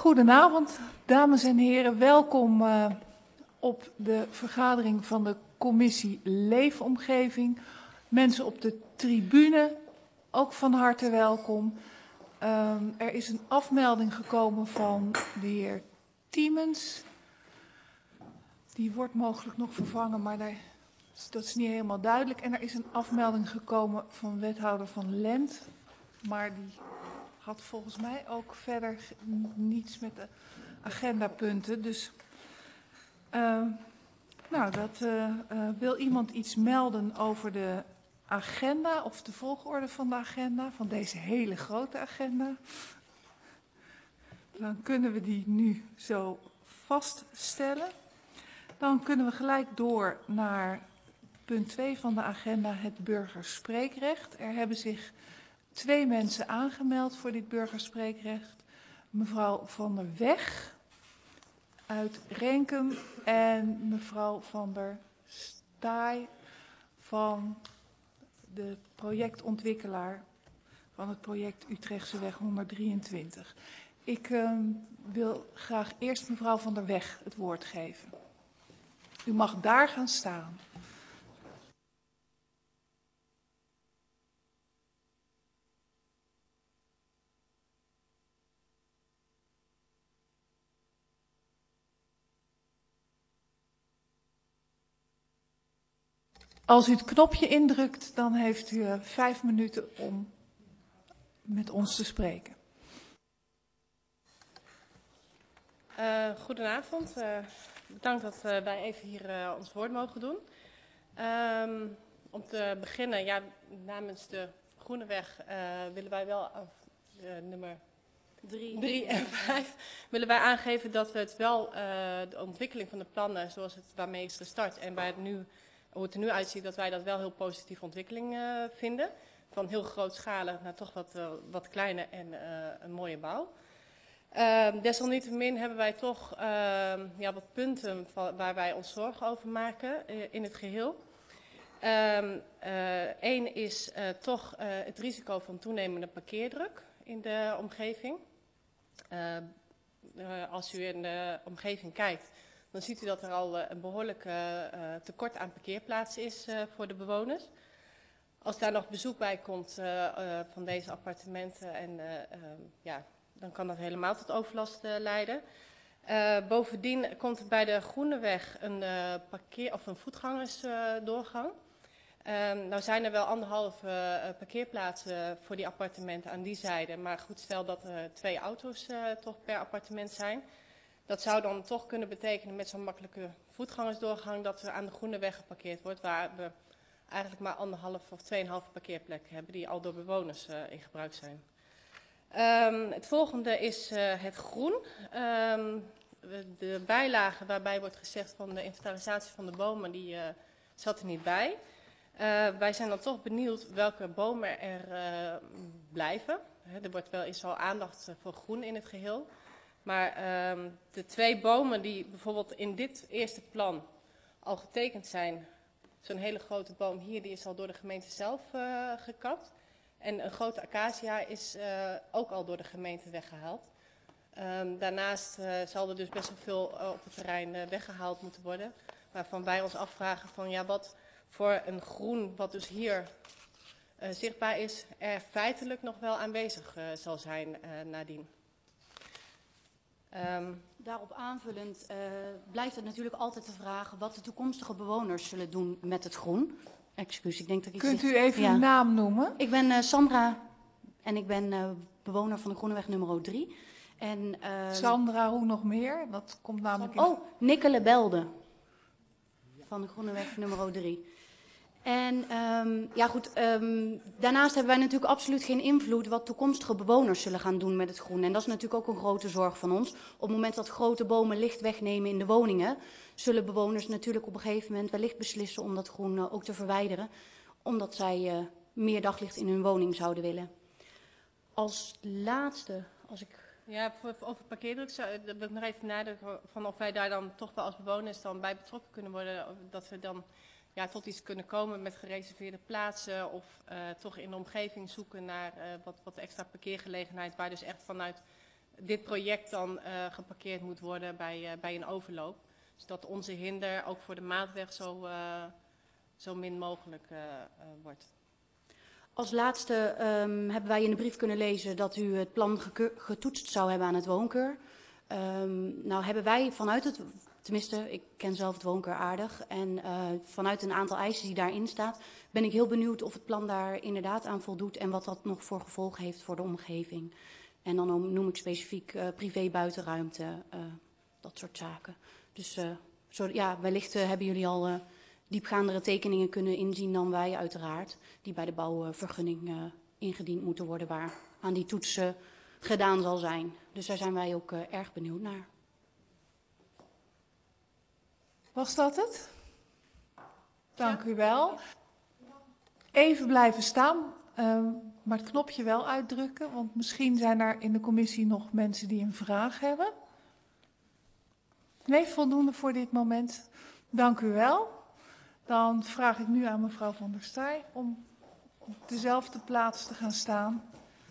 Goedenavond, dames en heren. Welkom op de vergadering van de commissie Leefomgeving. Mensen op de tribune, ook van harte welkom. Er is een afmelding gekomen van de heer Tiemens. Die wordt mogelijk nog vervangen, maar dat is niet helemaal duidelijk. En er is een afmelding gekomen van wethouder Van Lent, maar die had volgens mij ook verder niets met de agendapunten. Dus wil iemand iets melden over de agenda of de volgorde van de agenda, van deze hele grote agenda? Dan kunnen we die nu zo vaststellen. Dan kunnen we gelijk door naar punt 2 van de agenda, het burgerspreekrecht. Er hebben zich 2 mensen aangemeld voor dit burgerspreekrecht. Mevrouw Van der Weg uit Renkum en mevrouw Van der Staaij van de projectontwikkelaar van het project Utrechtseweg 123. Ik wil graag eerst mevrouw Van der Weg het woord geven. U mag daar gaan staan. Als u het knopje indrukt, dan heeft u 5 minuten om met ons te spreken. Goedenavond. Bedankt dat wij even hier ons woord mogen doen. Om te beginnen, namens de Groeneweg willen wij wel nummer 3 en 5 willen wij aangeven dat we het wel de ontwikkeling van de plannen zoals het daarmee is gestart en hoe het er nu uitziet, dat wij dat wel heel positieve ontwikkeling vinden. Van heel grootschalig naar toch wat kleiner en een mooie bouw. Desalniettemin hebben wij toch wat punten waar wij ons zorgen over maken in het geheel. Eén is toch het risico van toenemende parkeerdruk in de omgeving. Als u in de omgeving kijkt, dan ziet u dat er al een behoorlijk tekort aan parkeerplaatsen is voor de bewoners. Als daar nog bezoek bij komt van deze appartementen, dan kan dat helemaal tot overlast leiden. Bovendien komt er bij de Groeneweg een voetgangersdoorgang. Nou zijn er wel 1,5 parkeerplaatsen voor die appartementen aan die zijde. Maar goed, stel dat er 2 auto's toch per appartement zijn. Dat zou dan toch kunnen betekenen met zo'n makkelijke voetgangersdoorgang dat er aan de Groeneweg geparkeerd wordt, waar we eigenlijk maar 1,5 of 2,5 parkeerplekken hebben die al door bewoners in gebruik zijn. Het volgende is het groen. De bijlage waarbij wordt gezegd van de inventarisatie van de bomen, die zat er niet bij. Wij zijn dan toch benieuwd welke bomen er blijven. Er wordt wel eens al aandacht voor groen in het geheel. Maar de 2 bomen die bijvoorbeeld in dit eerste plan al getekend zijn, zo'n hele grote boom hier, die is al door de gemeente zelf gekapt. En een grote acacia is ook al door de gemeente weggehaald. Daarnaast zal er dus best wel veel op het terrein weggehaald moeten worden. Waarvan wij ons afvragen van wat voor een groen wat dus hier zichtbaar is, er feitelijk nog wel aanwezig zal zijn nadien. Daarop aanvullend blijft het natuurlijk altijd de vraag wat de toekomstige bewoners zullen doen met het groen. Excuus, ik denk dat ik iets Kunt u even uw naam noemen? Ik ben Sandra en ik ben bewoner van de Groeneweg nummer 3. En, Sandra, hoe nog meer? Dat komt namelijk in... Nikkele Belde van de Groeneweg nummer 3. En daarnaast hebben wij natuurlijk absoluut geen invloed wat toekomstige bewoners zullen gaan doen met het groen. En dat is natuurlijk ook een grote zorg van ons. Op het moment dat grote bomen licht wegnemen in de woningen, zullen bewoners natuurlijk op een gegeven moment wellicht beslissen om dat groen ook te verwijderen. Omdat zij meer daglicht in hun woning zouden willen. Als laatste, als ik... Ja, over parkeerdruk wil ik nog even nadenken van of wij daar dan toch wel als bewoners dan bij betrokken kunnen worden. Dat we dan tot iets kunnen komen met gereserveerde plaatsen of toch in de omgeving zoeken naar wat extra parkeergelegenheid waar dus echt vanuit dit project dan geparkeerd moet worden bij een overloop. Zodat onze hinder ook voor de maatweg zo min mogelijk wordt. Als laatste hebben wij in de brief kunnen lezen dat u het plan getoetst zou hebben aan het woonkeur. Nou hebben wij vanuit het, tenminste ik ken zelf het woonkeur aardig, en vanuit een aantal eisen die daarin staat, ben ik heel benieuwd of het plan daar inderdaad aan voldoet en wat dat nog voor gevolgen heeft voor de omgeving. En dan noem ik specifiek privé buitenruimte, dat soort zaken. Dus ja, wellicht hebben jullie al diepgaandere tekeningen kunnen inzien dan wij uiteraard, die bij de bouwvergunning ingediend moeten worden, waar aan die toetsen gedaan zal zijn. Dus daar zijn wij ook erg benieuwd naar. Was dat het? Dank u wel. Even blijven staan, maar het knopje wel uitdrukken, want misschien zijn er in de commissie nog mensen die een vraag hebben. Nee, voldoende voor dit moment. Dank u wel. Dan vraag ik nu aan mevrouw Van der Staaij om op dezelfde plaats te gaan staan.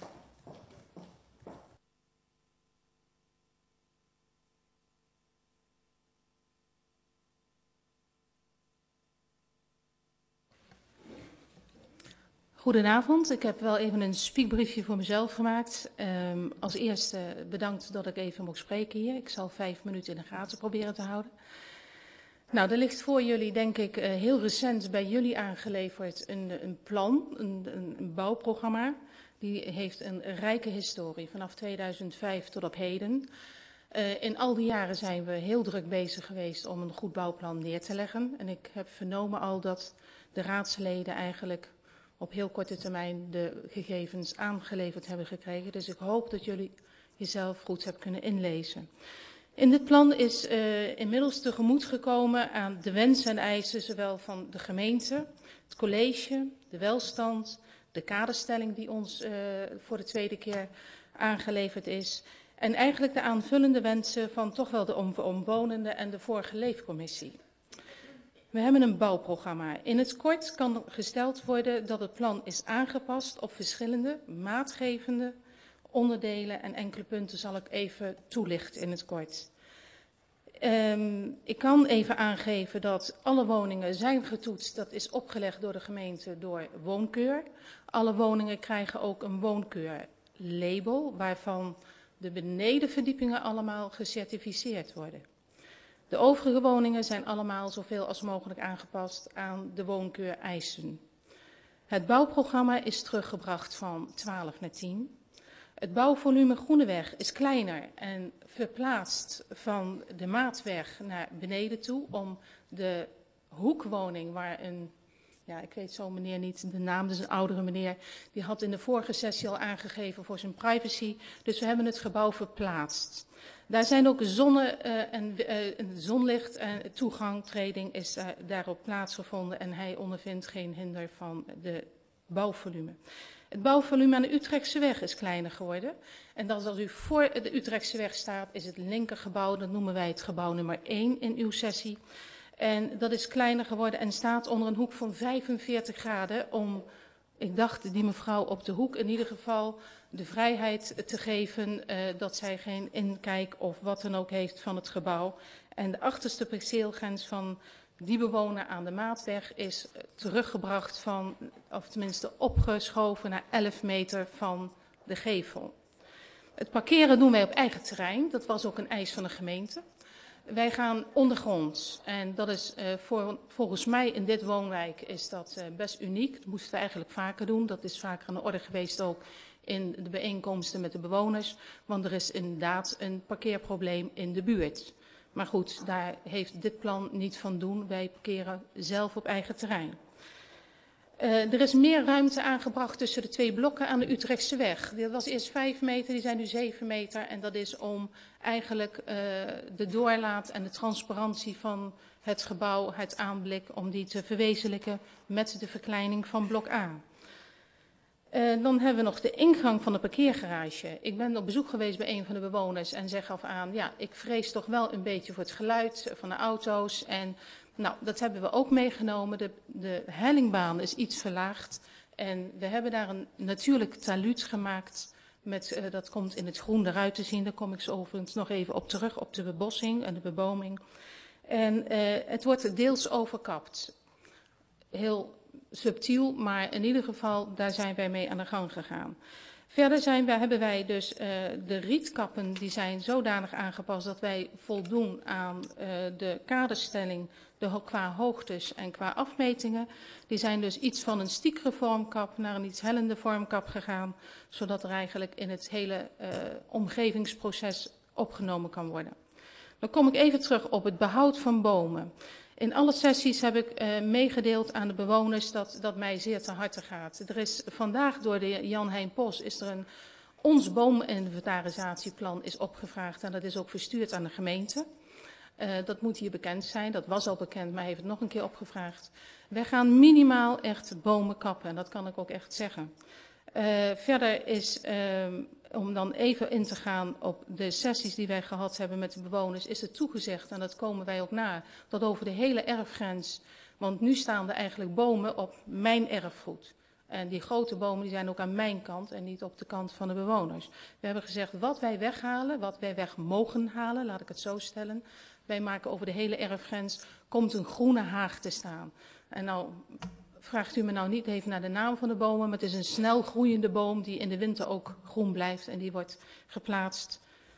Goedenavond, ik heb wel even een speakbriefje voor mezelf gemaakt. Als eerste bedankt dat ik even mocht spreken hier. Ik zal 5 minuten in de gaten proberen te houden. Nou, er ligt voor jullie, denk ik, heel recent bij jullie aangeleverd een plan, een bouwprogramma. Die heeft een rijke historie, vanaf 2005 tot op heden. In al die jaren zijn we heel druk bezig geweest om een goed bouwplan neer te leggen. En ik heb vernomen al dat de raadsleden eigenlijk op heel korte termijn de gegevens aangeleverd hebben gekregen. Dus ik hoop dat jullie jezelf goed hebben kunnen inlezen. In dit plan is inmiddels tegemoet gekomen aan de wensen en eisen zowel van de gemeente, het college, de welstand, de kaderstelling die ons voor de tweede keer aangeleverd is. En eigenlijk de aanvullende wensen van toch wel de omwonenden en de vorige leefcommissie. We hebben een bouwprogramma. In het kort kan gesteld worden dat het plan is aangepast op verschillende maatgevende onderdelen en enkele punten zal ik even toelichten in het kort. Ik kan even aangeven dat alle woningen zijn getoetst. Dat is opgelegd door de gemeente door woonkeur. Alle woningen krijgen ook een woonkeurlabel waarvan de benedenverdiepingen allemaal gecertificeerd worden. De overige woningen zijn allemaal zoveel als mogelijk aangepast aan de woonkeureisen. Het bouwprogramma is teruggebracht van 12 naar 10. Het bouwvolume Groeneweg is kleiner en verplaatst van de maatweg naar beneden toe om de hoekwoning waar een, ja ik weet zo'n meneer niet de naam, dus een oudere meneer, die had in de vorige sessie al aangegeven voor zijn privacy, dus we hebben het gebouw verplaatst. Daar zijn ook zonlicht en toegangtreding is daarop plaatsgevonden en hij ondervindt geen hinder van de bouwvolume. Het bouwvolume aan de Utrechtseweg is kleiner geworden. En dat als u voor de Utrechtseweg staat, is het linkergebouw, dat noemen wij het gebouw nummer 1 in uw sessie. En dat is kleiner geworden en staat onder een hoek van 45 graden om, ik dacht die mevrouw op de hoek in ieder geval, de vrijheid te geven dat zij geen inkijk of wat dan ook heeft van het gebouw. En de achterste perceelgrens van die bewoner aan de maatweg is teruggebracht van, of tenminste opgeschoven naar 11 meter van de gevel. Het parkeren doen wij op eigen terrein, dat was ook een eis van de gemeente. Wij gaan ondergronds en dat is volgens mij in dit woonwijk is dat best uniek. Dat moesten we eigenlijk vaker doen, dat is vaker aan de orde geweest ook in de bijeenkomsten met de bewoners. Want er is inderdaad een parkeerprobleem in de buurt. Maar goed, daar heeft dit plan niet van doen. Wij parkeren zelf op eigen terrein. Er is meer ruimte aangebracht tussen de 2 blokken aan de Utrechtseweg. Dat was eerst 5 meter, die zijn nu 7 meter. En dat is om eigenlijk de doorlaat en de transparantie van het gebouw, het aanblik, om die te verwezenlijken met de verkleining van blok A. Dan hebben we nog de ingang van de parkeergarage. Ik ben op bezoek geweest bij een van de bewoners en zeg af aan, ja, ik vrees toch wel een beetje voor het geluid van de auto's. En nou, dat hebben we ook meegenomen. De hellingbaan is iets verlaagd en we hebben daar een natuurlijk taluut gemaakt Dat komt in het groen eruit te zien. Daar kom ik zo overigens nog even op terug, op de bebossing en de beboming. En het wordt deels overkapt. Heel subtiel, maar in ieder geval, daar zijn wij mee aan de gang gegaan. Verder hebben wij dus de rietkappen, die zijn zodanig aangepast dat wij voldoen aan de kaderstelling qua hoogtes en qua afmetingen. Die zijn dus iets van een stiekere vormkap naar een iets hellende vormkap gegaan, zodat er eigenlijk in het hele omgevingsproces opgenomen kan worden. Dan kom ik even terug op het behoud van bomen. In alle sessies heb ik meegedeeld aan de bewoners dat mij zeer te harte gaat. Er is vandaag door de Jan Hein Pos ons boominventarisatieplan is opgevraagd en dat is ook verstuurd aan de gemeente. Dat moet hier bekend zijn, dat was al bekend, maar hij heeft het nog een keer opgevraagd. Wij gaan minimaal echt bomen kappen en dat kan ik ook echt zeggen. Verder is, om dan even in te gaan op de sessies die wij gehad hebben met de bewoners, is er toegezegd, en dat komen wij ook na, dat over de hele erfgrens, want nu staan er eigenlijk bomen op mijn erfgoed. En die grote bomen die zijn ook aan mijn kant en niet op de kant van de bewoners. We hebben gezegd wat wij weghalen, wat wij weg mogen halen, laat ik het zo stellen. Wij maken over de hele erfgrens, komt een groene haag te staan. En nou vraagt u me nou niet even naar de naam van de bomen, maar het is een snel groeiende boom die in de winter ook groen blijft. En die wordt geplaatst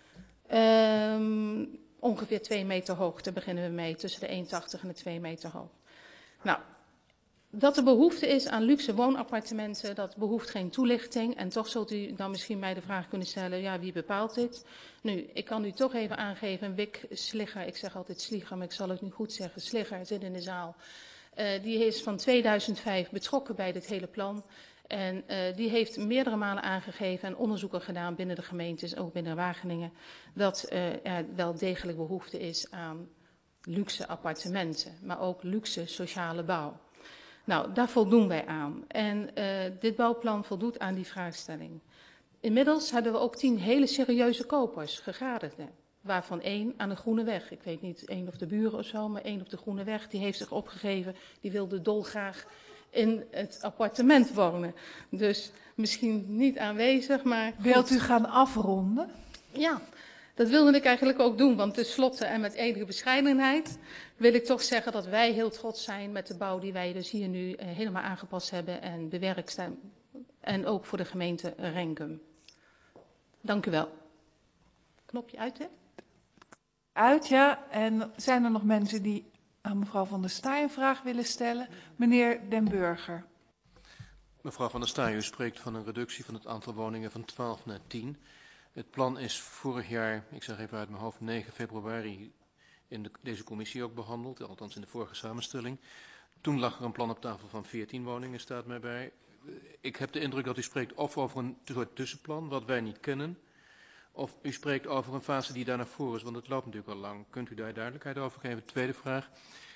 ongeveer 2 meter hoog, daar beginnen we mee, tussen de 1,80 en de 2 meter hoog. Nou, dat er behoefte is aan luxe woonappartementen, dat behoeft geen toelichting. En toch zult u dan misschien mij de vraag kunnen stellen, ja, wie bepaalt dit? Nu, ik kan u toch even aangeven, Wik Sligger, ik zeg altijd Sligger, maar ik zal het nu goed zeggen, Sligger zit in de zaal. Die is van 2005 betrokken bij dit hele plan. En die heeft meerdere malen aangegeven en onderzoeken gedaan binnen de gemeentes, ook binnen Wageningen, dat er wel degelijk behoefte is aan luxe appartementen, maar ook luxe sociale bouw. Nou, daar voldoen wij aan. En dit bouwplan voldoet aan die vraagstelling. Inmiddels hebben we ook 10 hele serieuze kopers, gegadigden. Waarvan 1 aan de Groene Weg. Ik weet niet 1 of de buren of zo, maar 1 op de Groene Weg. Die heeft zich opgegeven, die wilde dolgraag in het appartement wonen. Dus misschien niet aanwezig, maar goed. Wilt u gaan afronden? Ja, dat wilde ik eigenlijk ook doen, want tenslotte en met enige bescheidenheid wil ik toch zeggen dat wij heel trots zijn met de bouw die wij dus hier nu helemaal aangepast hebben en bewerkt zijn. En ook voor de gemeente Renkum. Dank u wel. Knopje uit, hè? Uit, ja. En zijn er nog mensen die aan mevrouw Van der Staaij een vraag willen stellen? Meneer Den Burger. Mevrouw Van der Staaij, u spreekt van een reductie van het aantal woningen van 12 naar 10. Het plan is vorig jaar, ik zeg even uit mijn hoofd, 9 februari in deze commissie ook behandeld, althans in de vorige samenstelling. Toen lag er een plan op tafel van 14 woningen, staat mij bij. Ik heb de indruk dat u spreekt of over een soort tussenplan, wat wij niet kennen, of u spreekt over een fase die daar naar voren is, want het loopt natuurlijk al lang. Kunt u daar duidelijkheid over geven? Tweede vraag.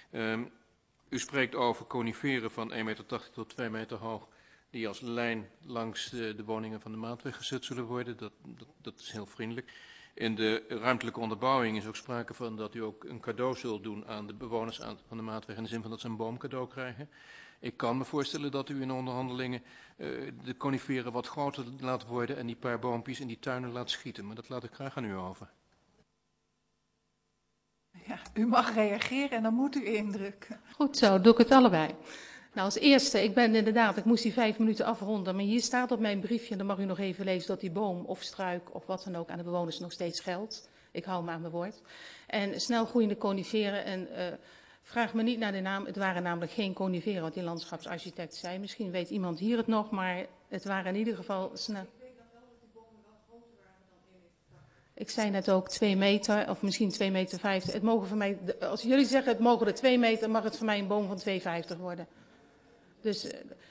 U spreekt over coniferen van 1,80 meter tot 2 meter hoog, die als lijn langs de woningen van de Maatweg gezet zullen worden. Dat is heel vriendelijk. In de ruimtelijke onderbouwing is ook sprake van dat u ook een cadeau zult doen aan de bewoners van de Maatweg, in de zin van dat ze een boomcadeau krijgen. Ik kan me voorstellen dat u in onderhandelingen de coniferen wat groter laat worden en die paar boompjes in die tuinen laat schieten. Maar dat laat ik graag aan u over. Ja, u mag reageren en dan moet u indrukken. Goed zo, doe ik het allebei. Nou, als eerste, ik moest die 5 minuten afronden, maar hier staat op mijn briefje, dan mag u nog even lezen, dat die boom of struik of wat dan ook aan de bewoners nog steeds geldt. Ik hou me aan mijn woord. En snel groeiende coniferen en vraag me niet naar de naam, het waren namelijk geen coniferen, wat die landschapsarchitect zei. Misschien weet iemand hier het nog, maar het waren in ieder geval snel. Ik zei net ook 2 meter, of misschien 2,50 meter. Het mogen voor mij, als jullie zeggen het mogen er 2 meter, mag het voor mij een boom van 2,50 worden. Dus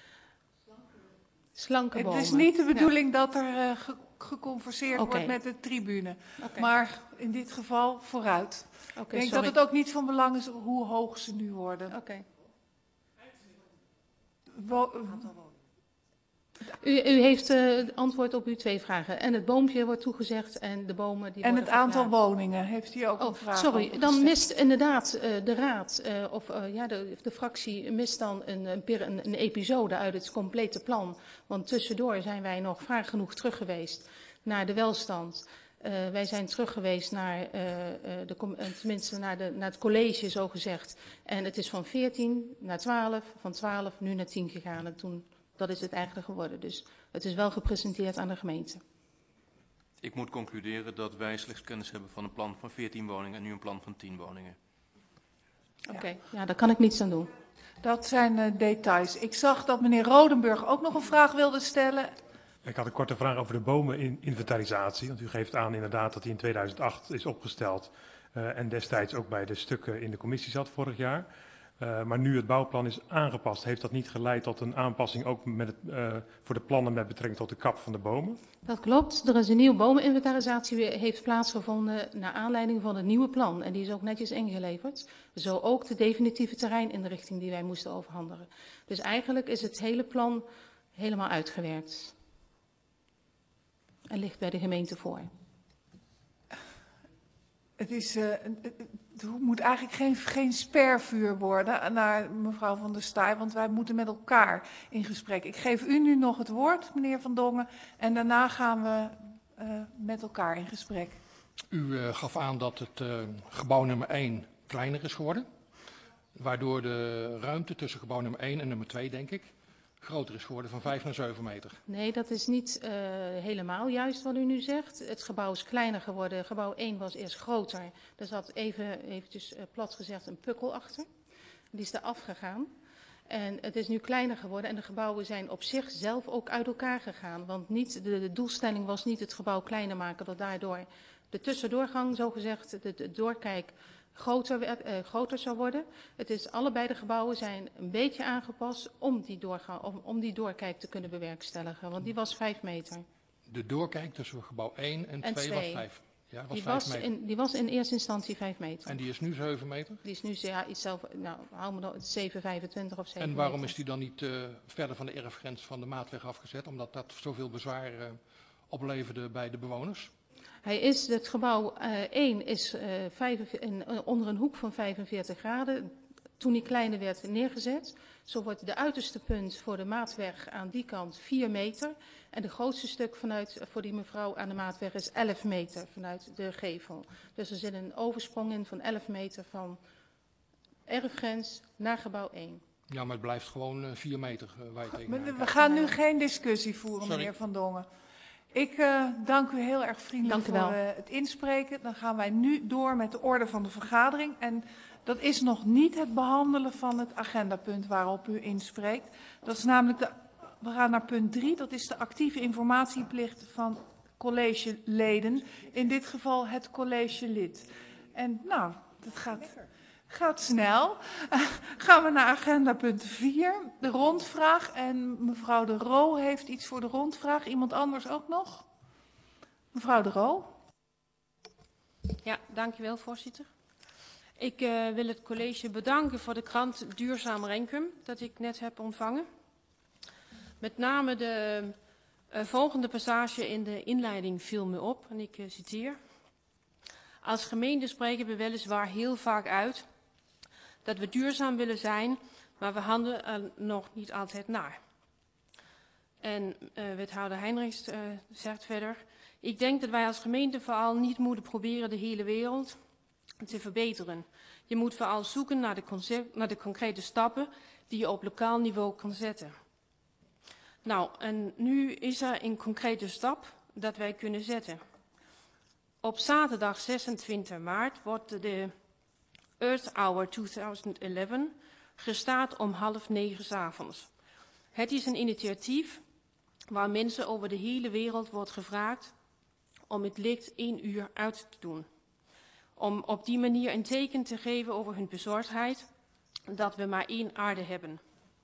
slanke bomen. Het is niet de bedoeling dat er geconverseerd wordt met de tribune. Maar in dit geval vooruit. Ik denk dat het ook niet van belang is hoe hoog ze nu worden. Het U heeft antwoord op uw 2 vragen. En het boompje wordt toegezegd en de bomen die En worden het aantal verklaard. woningen, heeft u ook een vraag Sorry, over dan gesteld? mist inderdaad de raad, de fractie mist dan een episode uit het complete plan. Want tussendoor zijn wij nog vaak genoeg terug geweest naar de welstand. Wij zijn terug geweest naar, tenminste naar het college, zo gezegd. En het is van 14 naar 12, van 12 nu naar 10 gegaan. En toen, dat is het eigenlijk geworden. Dus het is wel gepresenteerd aan de gemeente. Ik moet concluderen dat wij slechts kennis hebben van een plan van 14 woningen en nu een plan van 10 woningen. Oké, ja, daar kan ik niets aan doen. Dat zijn details. Ik zag dat meneer Rodenburg ook nog een vraag wilde stellen. Ik had een korte vraag over de bomeninventarisatie. Want u geeft aan inderdaad dat die in 2008 is opgesteld. En destijds ook bij de stukken in de commissie zat vorig jaar. Maar nu het bouwplan is aangepast, heeft dat niet geleid tot een aanpassing ook voor de plannen met betrekking tot de kap van de bomen? Dat klopt. Er is een nieuwe bomeninventarisatie heeft plaatsgevonden naar aanleiding van het nieuwe plan. En die is ook netjes ingeleverd. Zo ook de definitieve terreininrichting die wij moesten overhandigen. Dus eigenlijk is het hele plan helemaal uitgewerkt. En ligt bij de gemeente voor. Het moet eigenlijk geen spervuur worden naar mevrouw Van der Staaij, want wij moeten met elkaar in gesprek. Ik geef u nu nog het woord, meneer Van Dongen, en daarna gaan we met elkaar in gesprek. U gaf aan dat het gebouw nummer 1 kleiner is geworden, waardoor de ruimte tussen gebouw nummer 1 en nummer 2, denk ik, groter is geworden van 5 naar 7 meter. Nee, dat is niet helemaal juist wat u nu zegt. Het gebouw is kleiner geworden. Gebouw 1 was eerst groter. Er zat eventjes plat gezegd een pukkel achter. Die is er afgegaan. En het is nu kleiner geworden en de gebouwen zijn op zichzelf ook uit elkaar gegaan. Want de doelstelling was niet het gebouw kleiner maken, dat daardoor de tussendoorgang, zogezegd, de doorkijk groter zou worden. Het is, allebei de gebouwen zijn een beetje aangepast om die doorkijk te kunnen bewerkstelligen. Want die was 5 meter. De doorkijk tussen gebouw 1 en 2 was 5. Ja, was 5 meter. Die was in eerste instantie 5 meter. En die is nu 7 meter? Die is nu iets zelf, hou me dan 7,25 of 7 En waarom meter. is die dan niet verder van de erfgrens van de maatweg afgezet? Omdat dat zoveel bezwaar opleverde bij de bewoners? Het gebouw 1 is onder een hoek van 45 graden. Toen die kleiner werd neergezet. Zo wordt de uiterste punt voor de maatweg aan die kant 4 meter. En de grootste stuk voor die mevrouw aan de maatweg is 11 meter vanuit de gevel. Dus er zit een oversprong in van 11 meter van erfgrens naar gebouw 1. Ja, maar het blijft gewoon 4 meter waar je tegenaan kijkt. We gaan nu geen discussie voeren, meneer Van Dongen. Ik dank u heel erg vriendelijk voor het inspreken. Dan gaan wij nu door met de orde van de vergadering. En dat is nog niet het behandelen van het agendapunt waarop u inspreekt. Dat is namelijk we gaan naar punt 3. Dat is de actieve informatieplicht van collegeleden. In dit geval het collegelid. En nou, dat gaat snel. Gaan we naar agendapunt 4, de rondvraag. En mevrouw De Roo heeft iets voor de rondvraag. Iemand anders ook nog? Mevrouw De Roo. Ja, dankjewel voorzitter. Ik wil het college bedanken voor de krant Duurzaam Renkum dat ik net heb ontvangen. Met name de volgende passage in de inleiding viel me op en ik citeer. Als gemeente spreken we weliswaar heel vaak uit dat we duurzaam willen zijn, maar we handelen er nog niet altijd naar. En wethouder Heinrichs zegt verder, ik denk dat wij als gemeente vooral niet moeten proberen de hele wereld te verbeteren. Je moet vooral zoeken naar de concrete stappen die je op lokaal niveau kan zetten. Nou, en nu is er een concrete stap dat wij kunnen zetten. Op zaterdag 26 maart wordt de Earth Hour 2011 gestart om 20:30 'avonds. Het is een initiatief waar mensen over de hele wereld wordt gevraagd om het licht 1 uur uit te doen. Om op die manier een teken te geven over hun bezorgdheid dat we maar 1 aarde hebben.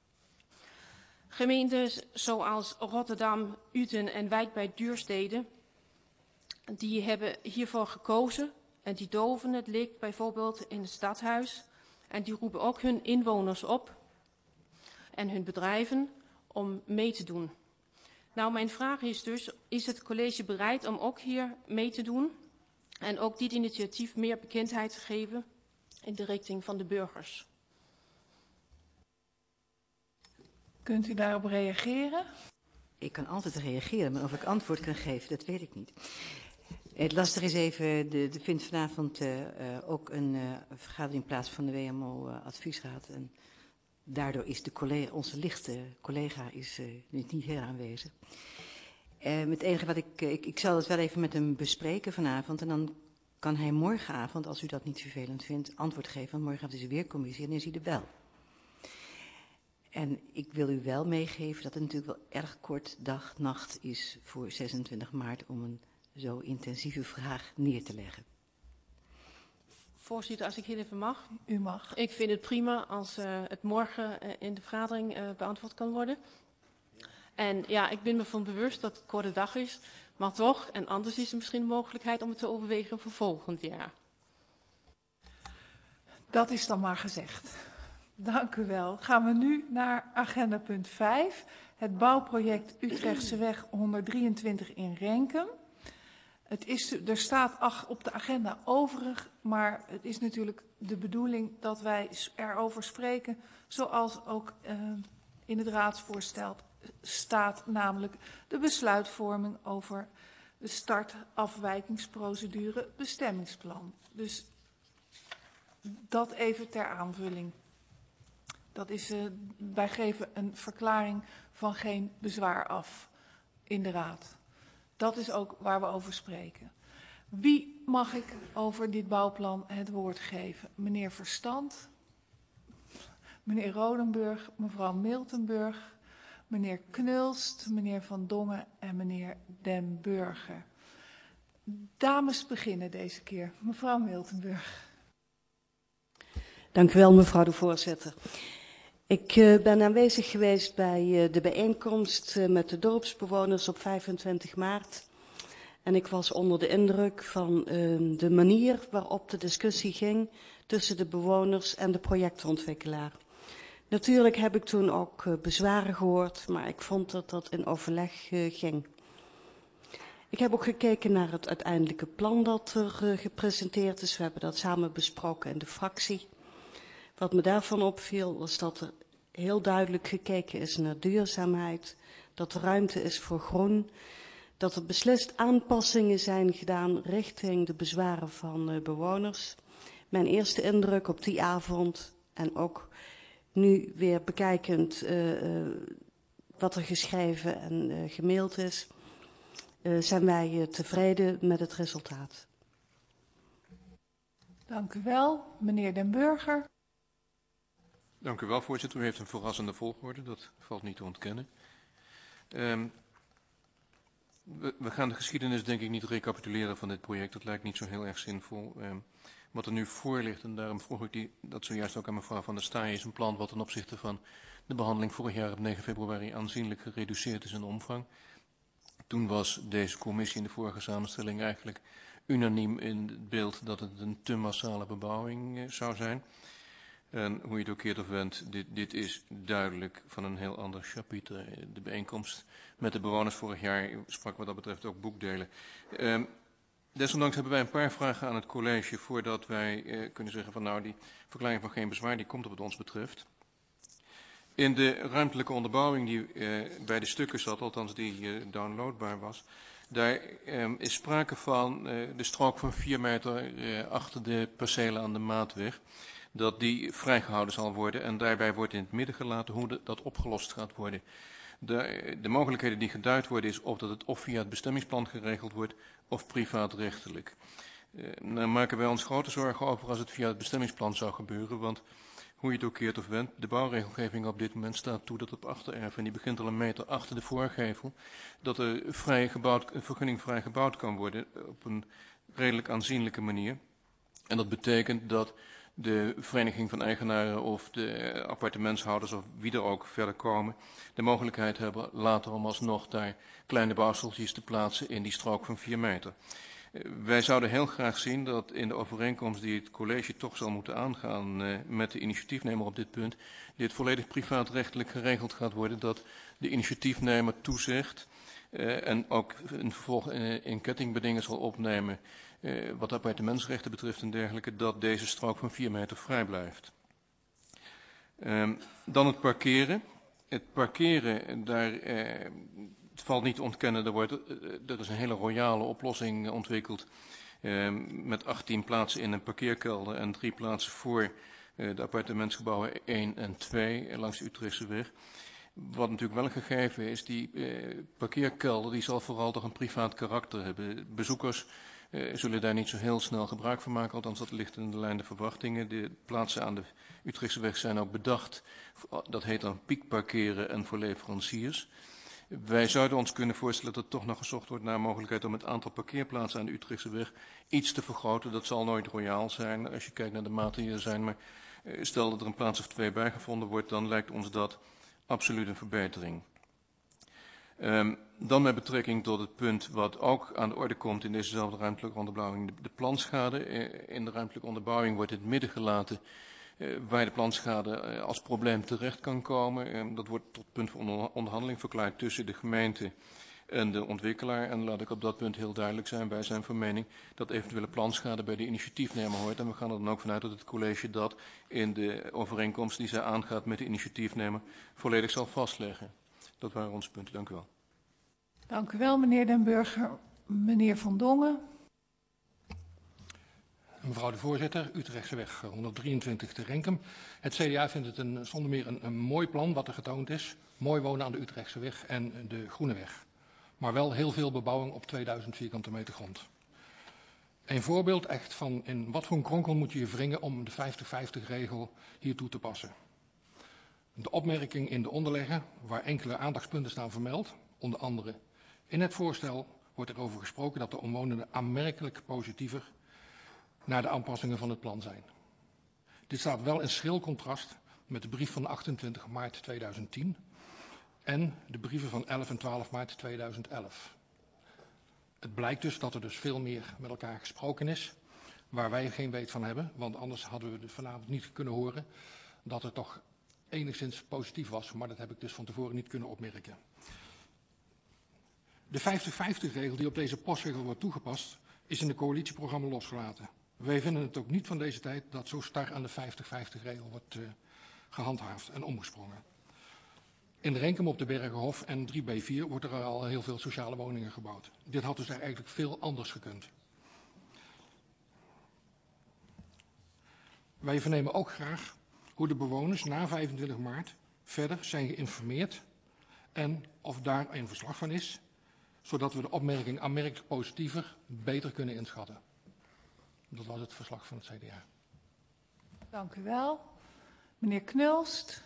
Gemeentes zoals Rotterdam, Uten en Wijk bij Duurstede, die hebben hiervoor gekozen en die doven het licht bijvoorbeeld in het stadhuis. En die roepen ook hun inwoners op en hun bedrijven om mee te doen. Nou, mijn vraag is dus, is het college bereid om ook hier mee te doen en ook dit initiatief meer bekendheid te geven in de richting van de burgers? Kunt u daarop reageren? Ik kan altijd reageren, maar of ik antwoord kan geven, dat weet ik niet. Het lastige is even, er vindt vanavond ook een vergadering plaats van de WMO-adviesraad. En daardoor is onze lichte collega niet heel aanwezig. Het enige wat ik zal het wel even met hem bespreken vanavond. En dan kan hij morgenavond, als u dat niet vervelend vindt, antwoord geven. Want morgenavond is er weer commissie en is hij er wel. En ik wil u wel meegeven dat het natuurlijk wel erg kort dag-nacht is voor 26 maart om een zo intensieve vraag neer te leggen. Voorzitter, als ik heel even mag. U mag. Ik vind het prima als het morgen in de vergadering beantwoord kan worden. En ja, ik ben me van bewust dat het korte dag is, maar toch, en anders is er misschien de mogelijkheid om het te overwegen voor volgend jaar. Dat is dan maar gezegd. Dank u wel. Gaan we nu naar agenda punt 5. Het bouwproject Utrechtseweg 123 in Renkum. Er staat op de agenda overig, maar het is natuurlijk de bedoeling dat wij erover spreken, zoals ook in het raadsvoorstel staat, namelijk de besluitvorming over de startafwijkingsprocedure bestemmingsplan. Dus dat even ter aanvulling. Dat is, wij geven een verklaring van geen bezwaar af in de raad. Dat is ook waar we over spreken. Wie mag ik over dit bouwplan het woord geven? Meneer Verstand, meneer Rodenburg, mevrouw Miltenburg, meneer Knulst, meneer Van Dongen en meneer Den Burger. Dames beginnen deze keer. Mevrouw Miltenburg. Dank u wel, mevrouw de voorzitter. Ik ben aanwezig geweest bij de bijeenkomst met de dorpsbewoners op 25 maart. En ik was onder de indruk van de manier waarop de discussie ging tussen de bewoners en de projectontwikkelaar. Natuurlijk heb ik toen ook bezwaren gehoord, maar ik vond dat dat in overleg ging. Ik heb ook gekeken naar het uiteindelijke plan dat er gepresenteerd is. We hebben dat samen besproken in de fractie. Wat me daarvan opviel was dat er heel duidelijk gekeken is naar duurzaamheid, dat er ruimte is voor groen, dat er beslist aanpassingen zijn gedaan richting de bezwaren van bewoners. Mijn eerste indruk op die avond en ook nu weer bekijkend wat er geschreven en gemaild is, zijn wij tevreden met het resultaat. Dank u wel, meneer Den Burger. Dank u wel, voorzitter. U heeft een verrassende volgorde, dat valt niet te ontkennen. We gaan de geschiedenis denk ik niet recapituleren van dit project, dat lijkt niet zo heel erg zinvol. Wat er nu voor ligt, en daarom vroeg ik dat zojuist ook aan mevrouw Van der Staaij, is een plan wat ten opzichte van de behandeling vorig jaar op 9 februari aanzienlijk gereduceerd is in omvang. Toen was deze commissie in de vorige samenstelling eigenlijk unaniem in het beeld dat het een te massale bebouwing zou zijn. En hoe je het ook keert of wendt, dit is duidelijk van een heel ander chapitre. De bijeenkomst met de bewoners vorig jaar sprak wat dat betreft ook boekdelen. Desondanks hebben wij een paar vragen aan het college voordat wij kunnen zeggen van nou die verklaring van geen bezwaar die komt wat ons betreft. In de ruimtelijke onderbouwing die bij de stukken zat, althans die downloadbaar was, daar is sprake van de strook van 4 meter achter de percelen aan de Maatweg. Dat die vrijgehouden zal worden en daarbij wordt in het midden gelaten hoe dat opgelost gaat worden. De mogelijkheden die geduid worden is of dat het of via het bestemmingsplan geregeld wordt of privaatrechtelijk. Daar maken wij ons grote zorgen over als het via het bestemmingsplan zou gebeuren, want hoe je het ook keert of wendt, de bouwregelgeving op dit moment staat toe dat op achtererf, en die begint al een meter achter de voorgevel, dat er vergunningvrij gebouwd kan worden op een redelijk aanzienlijke manier. En dat betekent dat de vereniging van eigenaren of de appartementshouders of wie er ook verder komen, de mogelijkheid hebben later om alsnog daar kleine bouwseltjes te plaatsen in die strook van 4 meter. Wij zouden heel graag zien dat in de overeenkomst die het college toch zal moeten aangaan met de initiatiefnemer op dit punt, dit volledig privaatrechtelijk geregeld gaat worden, dat de initiatiefnemer toezegt En ook een vervolg in kettingbedingen zal opnemen wat de appartementsrechten betreft en dergelijke, dat deze strook van 4 meter vrij blijft. Dan het parkeren. Het parkeren, daar het valt niet te ontkennen, er is een hele royale oplossing ontwikkeld met 18 plaatsen in een parkeerkelder en 3 plaatsen voor de appartementsgebouwen 1 en 2 langs de Utrechtse weg. Wat natuurlijk wel een gegeven is, die parkeerkelder die zal vooral toch een privaat karakter hebben. Bezoekers zullen daar niet zo heel snel gebruik van maken, althans dat ligt in de lijn der verwachtingen. De plaatsen aan de Utrechtse weg zijn ook bedacht, dat heet dan piekparkeren en voor leveranciers. Wij zouden ons kunnen voorstellen dat er toch nog gezocht wordt naar een mogelijkheid om het aantal parkeerplaatsen aan de Utrechtse weg iets te vergroten. Dat zal nooit royaal zijn als je kijkt naar de maten die er zijn, maar stel dat er een plaats of 2 bijgevonden wordt, dan lijkt ons dat absoluut een verbetering. Dan met betrekking tot het punt wat ook aan de orde komt in dezezelfde ruimtelijke onderbouwing, de planschade. In de ruimtelijke onderbouwing wordt het midden gelaten waar de planschade als probleem terecht kan komen. Dat wordt tot punt van onderhandeling verklaard tussen de gemeente en de ontwikkelaar. En laat ik op dat punt heel duidelijk zijn. Wij zijn van mening dat eventuele planschade bij de initiatiefnemer hoort. En we gaan er dan ook vanuit dat het college dat in de overeenkomst die zij aangaat met de initiatiefnemer volledig zal vastleggen. Dat waren onze punten. Dank u wel. Dank u wel, meneer Den Burger. Meneer Van Dongen. Mevrouw de voorzitter, Utrechtseweg 123 te Renkum. Het CDA vindt het zonder meer een mooi plan wat er getoond is. Mooi wonen aan de Utrechtseweg en de Groeneweg. Maar wel heel veel bebouwing op 2000 vierkante meter grond. Een voorbeeld echt van in wat voor een kronkel moet je je wringen om de 50-50 regel hier toe te passen. De opmerking in de onderlegger, waar enkele aandachtspunten staan vermeld, onder andere in het voorstel wordt er over gesproken dat de omwonenden aanmerkelijk positiever naar de aanpassingen van het plan zijn. Dit staat wel in schril contrast met de brief van 28 maart 2010 en de brieven van 11 en 12 maart 2011. Het blijkt dus dat er dus veel meer met elkaar gesproken is, waar wij geen weet van hebben, want anders hadden we vanavond niet kunnen horen dat het toch enigszins positief was, maar dat heb ik dus van tevoren niet kunnen opmerken. De 50-50-regel die op deze postregel wordt toegepast, is in het coalitieprogramma losgelaten. Wij vinden het ook niet van deze tijd dat zo star aan de 50-50-regel wordt gehandhaafd en omgesprongen. In Renkum op de Bergenhof en 3B4 wordt er al heel veel sociale woningen gebouwd. Dit had dus eigenlijk veel anders gekund. Wij vernemen ook graag hoe de bewoners na 25 maart verder zijn geïnformeerd en of daar een verslag van is, zodat we de opmerking aanmerkelijk positiever beter kunnen inschatten. Dat was het verslag van het CDA. Dank u wel. Meneer Knulst.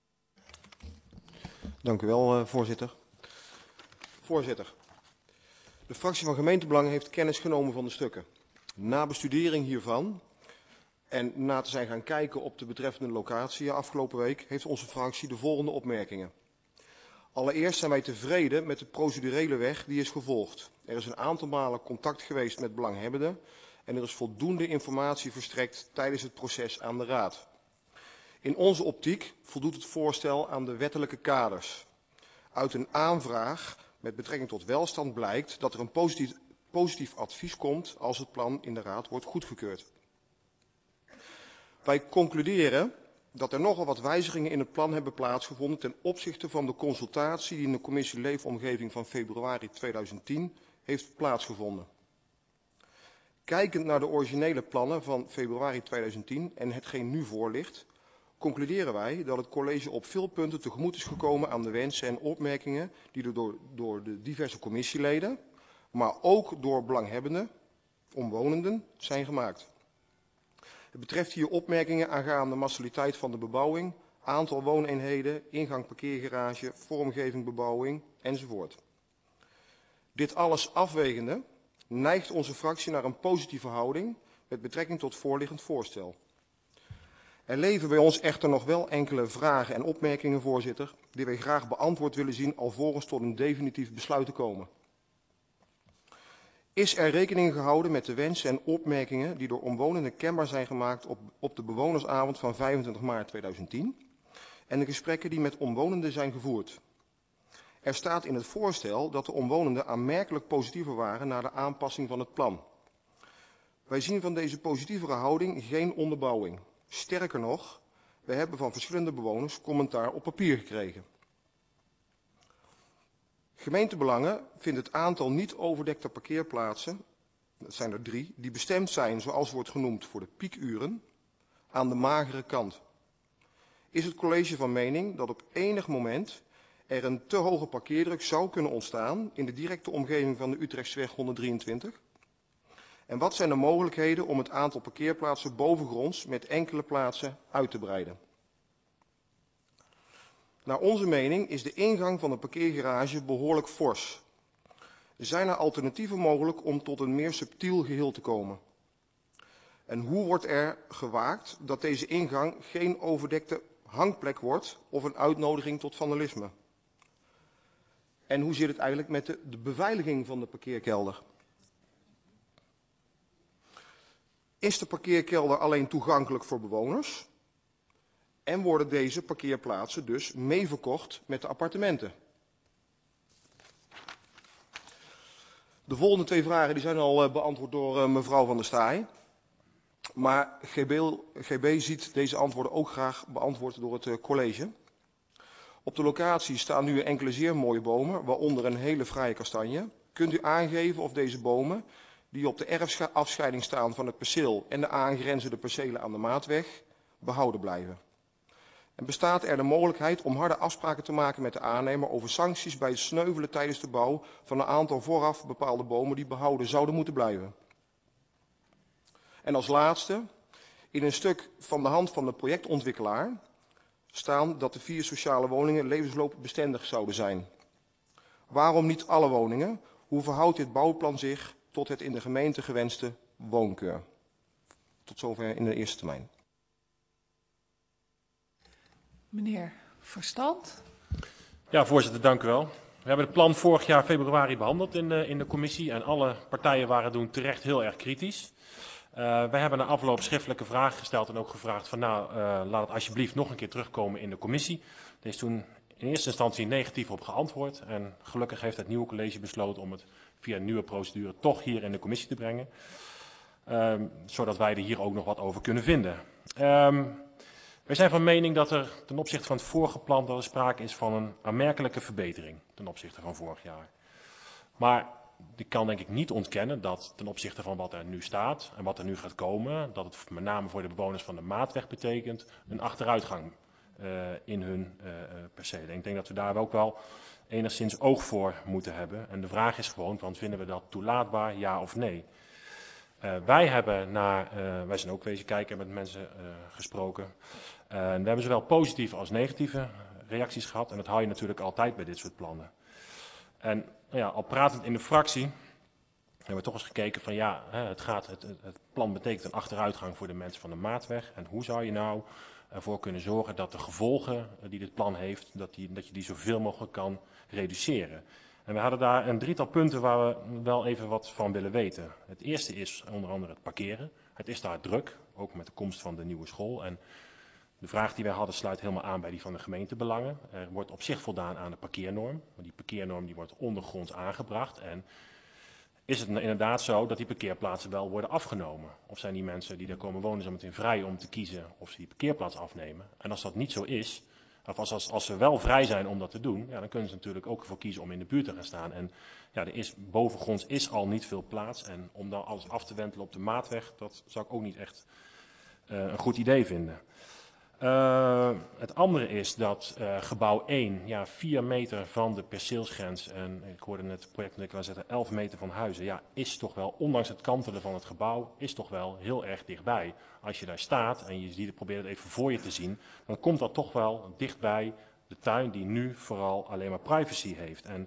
Dank u wel, voorzitter. Voorzitter, de fractie van Gemeentebelangen heeft kennis genomen van de stukken. Na bestudering hiervan en na te zijn gaan kijken op de betreffende locatie afgelopen week, heeft onze fractie de volgende opmerkingen. Allereerst zijn wij tevreden met de procedurele weg die is gevolgd. Er is een aantal malen contact geweest met belanghebbenden en er is voldoende informatie verstrekt tijdens het proces aan de Raad. In onze optiek voldoet het voorstel aan de wettelijke kaders. Uit een aanvraag met betrekking tot welstand blijkt dat er een positief advies komt als het plan in de Raad wordt goedgekeurd. Wij concluderen dat er nogal wat wijzigingen in het plan hebben plaatsgevonden ten opzichte van de consultatie die in de commissie Leefomgeving van februari 2010 heeft plaatsgevonden. Kijkend naar de originele plannen van februari 2010 en hetgeen nu voor ligt, concluderen wij dat het college op veel punten tegemoet is gekomen aan de wensen en opmerkingen die er door de diverse commissieleden, maar ook door belanghebbenden, omwonenden, zijn gemaakt. Het betreft hier opmerkingen aangaande massaliteit van de bebouwing, aantal wooneenheden, ingang parkeergarage, vormgeving bebouwing enzovoort. Dit alles afwegende neigt onze fractie naar een positieve houding met betrekking tot voorliggend voorstel. Er leven bij ons echter nog wel enkele vragen en opmerkingen, voorzitter, die wij graag beantwoord willen zien alvorens tot een definitief besluit te komen. Is er rekening gehouden met de wensen en opmerkingen die door omwonenden kenbaar zijn gemaakt op de bewonersavond van 25 maart 2010 en de gesprekken die met omwonenden zijn gevoerd? Er staat in het voorstel dat de omwonenden aanmerkelijk positiever waren na de aanpassing van het plan. Wij zien van deze positievere houding geen onderbouwing. Sterker nog, we hebben van verschillende bewoners commentaar op papier gekregen. Gemeentebelangen vindt het aantal niet overdekte parkeerplaatsen, dat zijn er 3, die bestemd zijn, zoals wordt genoemd, voor de piekuren, aan de magere kant. Is het college van mening dat op enig moment er een te hoge parkeerdruk zou kunnen ontstaan in de directe omgeving van de Utrechtseweg 123? En wat zijn de mogelijkheden om het aantal parkeerplaatsen bovengronds met enkele plaatsen uit te breiden? Naar onze mening is de ingang van de parkeergarage behoorlijk fors. Zijn er alternatieven mogelijk om tot een meer subtiel geheel te komen? En hoe wordt er gewaakt dat deze ingang geen overdekte hangplek wordt of een uitnodiging tot vandalisme? En hoe zit het eigenlijk met de beveiliging van de parkeerkelder? Is de parkeerkelder alleen toegankelijk voor bewoners? En worden deze parkeerplaatsen dus meeverkocht met de appartementen? De volgende 2 vragen die zijn al beantwoord door mevrouw Van der Staaij. Maar GB ziet deze antwoorden ook graag beantwoord door het college. Op de locatie staan nu enkele zeer mooie bomen, waaronder een hele fraaie kastanje. Kunt u aangeven of deze bomen, die op de erfafscheiding staan van het perceel en de aangrenzende percelen aan de Maatweg, behouden blijven? En bestaat er de mogelijkheid om harde afspraken te maken met de aannemer over sancties bij het sneuvelen tijdens de bouw van een aantal vooraf bepaalde bomen die behouden zouden moeten blijven? En als laatste, in een stuk van de hand van de projectontwikkelaar staan dat de 4 sociale woningen levensloopbestendig zouden zijn. Waarom niet alle woningen? Hoe verhoudt dit bouwplan zich tot het in de gemeente gewenste woonkeur? Tot zover in de eerste termijn. Meneer Verstand. Ja, voorzitter, dank u wel. We hebben het plan vorig jaar februari behandeld in de commissie en alle partijen waren toen terecht heel erg kritisch. Wij hebben na afloop schriftelijke vragen gesteld en ook gevraagd van laat het alsjeblieft nog een keer terugkomen in de commissie. Er is toen in eerste instantie negatief op geantwoord en gelukkig heeft het nieuwe college besloten om het via een nieuwe procedure toch hier in de commissie te brengen. Zodat wij er hier ook nog wat over kunnen vinden. Wij zijn van mening dat er ten opzichte van het vorige plan dat er sprake is van een aanmerkelijke verbetering ten opzichte van vorig jaar. Maar ik kan denk ik niet ontkennen dat ten opzichte van wat er nu staat en wat er nu gaat komen, dat het met name voor de bewoners van de Maatweg betekent een achteruitgang in hun percelen. Ik denk dat we daar ook wel enigszins oog voor moeten hebben. En de vraag is gewoon, want vinden we dat toelaatbaar, ja of nee? Wij zijn ook wezen kijken en met mensen gesproken. We hebben zowel positieve als negatieve reacties gehad. En dat hou je natuurlijk altijd bij dit soort plannen. En al pratend in de fractie hebben we toch eens gekeken van het plan betekent een achteruitgang voor de mensen van de Maatweg. En hoe zou je nou ervoor kunnen zorgen dat de gevolgen die dit plan heeft, dat je die zoveel mogelijk kan reduceren? En we hadden daar een 3-tal punten waar we wel even wat van willen weten. Het eerste is onder andere het parkeren. Het is daar druk, ook met de komst van de nieuwe school. En de vraag die wij hadden sluit helemaal aan bij die van de gemeentebelangen. Er wordt op zich voldaan aan de parkeernorm. Maar die parkeernorm die wordt ondergronds aangebracht. En is het inderdaad zo dat die parkeerplaatsen wel worden afgenomen? Of zijn die mensen die daar komen wonen zo meteen vrij om te kiezen of ze die parkeerplaats afnemen? En als dat niet zo is, of als ze wel vrij zijn om dat te doen, dan kunnen ze natuurlijk ook ervoor kiezen om in de buurt te gaan staan. En bovengronds is al niet veel plaats. En om dan alles af te wentelen op de Maatweg, dat zou ik ook niet echt een goed idee vinden. Het andere is dat gebouw 1, 4 meter van de perceelsgrens, en ik hoorde net het projectontwikkelaar zeggen 11 meter van huizen, is toch wel, ondanks het kantelen van het gebouw, is toch wel heel erg dichtbij. Als je daar staat en je probeert het even voor je te zien, dan komt dat toch wel dichtbij de tuin die nu vooral alleen maar privacy heeft. En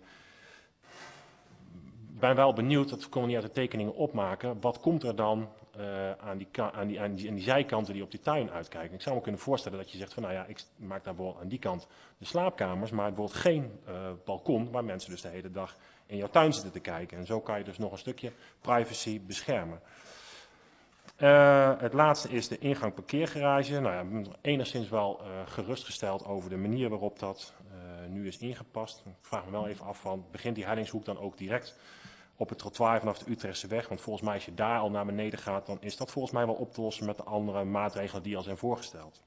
ik ben wel benieuwd, dat kon we niet uit de tekeningen opmaken, wat komt er dan aan die zijkanten die op die tuin uitkijken. Ik zou me kunnen voorstellen dat je zegt van ik maak daar bijvoorbeeld aan die kant de slaapkamers, maar bijvoorbeeld geen balkon waar mensen dus de hele dag in jouw tuin zitten te kijken. En zo kan je dus nog een stukje privacy beschermen. Het laatste is de ingang parkeergarage. Nou ja, ik ben enigszins wel gerustgesteld over de manier waarop dat nu is ingepast. Ik vraag me wel even af van, begint die hellingshoek dan ook direct op het trottoir vanaf de Utrechtse weg? Want volgens mij als je daar al naar beneden gaat, dan is dat volgens mij wel op te lossen met de andere maatregelen die al zijn voorgesteld.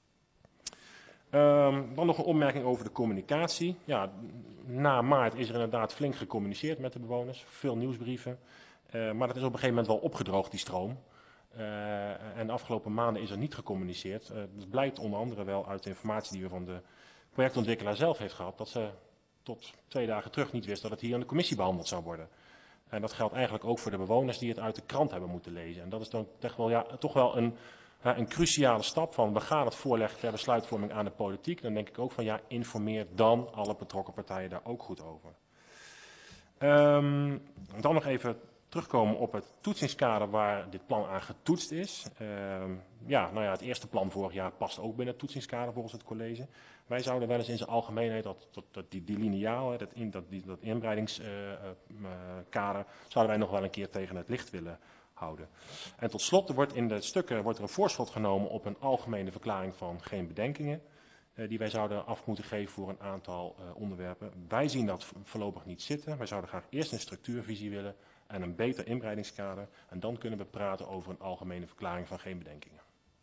Dan nog een opmerking over de communicatie. Ja, na maart is er inderdaad flink gecommuniceerd met de bewoners. Veel nieuwsbrieven. Maar dat is op een gegeven moment wel opgedroogd, die stroom. En de afgelopen maanden is er niet gecommuniceerd. Dat blijkt onder andere wel uit de informatie die we van de projectontwikkelaar zelf heeft gehad. Dat ze tot 2 dagen terug niet wist dat het hier in de commissie behandeld zou worden. En dat geldt eigenlijk ook voor de bewoners die het uit de krant hebben moeten lezen. En dat is dan toch wel een cruciale stap van we gaan het voorleggen ter besluitvorming aan de politiek. Dan denk ik ook van ja, informeer dan alle betrokken partijen daar ook goed over. Dan nog even terugkomen op het toetsingskader waar dit plan aan getoetst is. Het eerste plan vorig jaar past ook binnen het toetsingskader volgens het college. Wij zouden wel eens in zijn algemeenheid die lineaal, dat inbreidingskader, zouden wij nog wel een keer tegen het licht willen houden. En tot slot wordt in de stukken er een voorschot genomen op een algemene verklaring van geen bedenkingen. Die wij zouden af moeten geven voor een aantal onderwerpen. Wij zien dat voorlopig niet zitten. Wij zouden graag eerst een structuurvisie willen en een beter inbreidingskader. En dan kunnen we praten over een algemene verklaring van geen bedenkingen.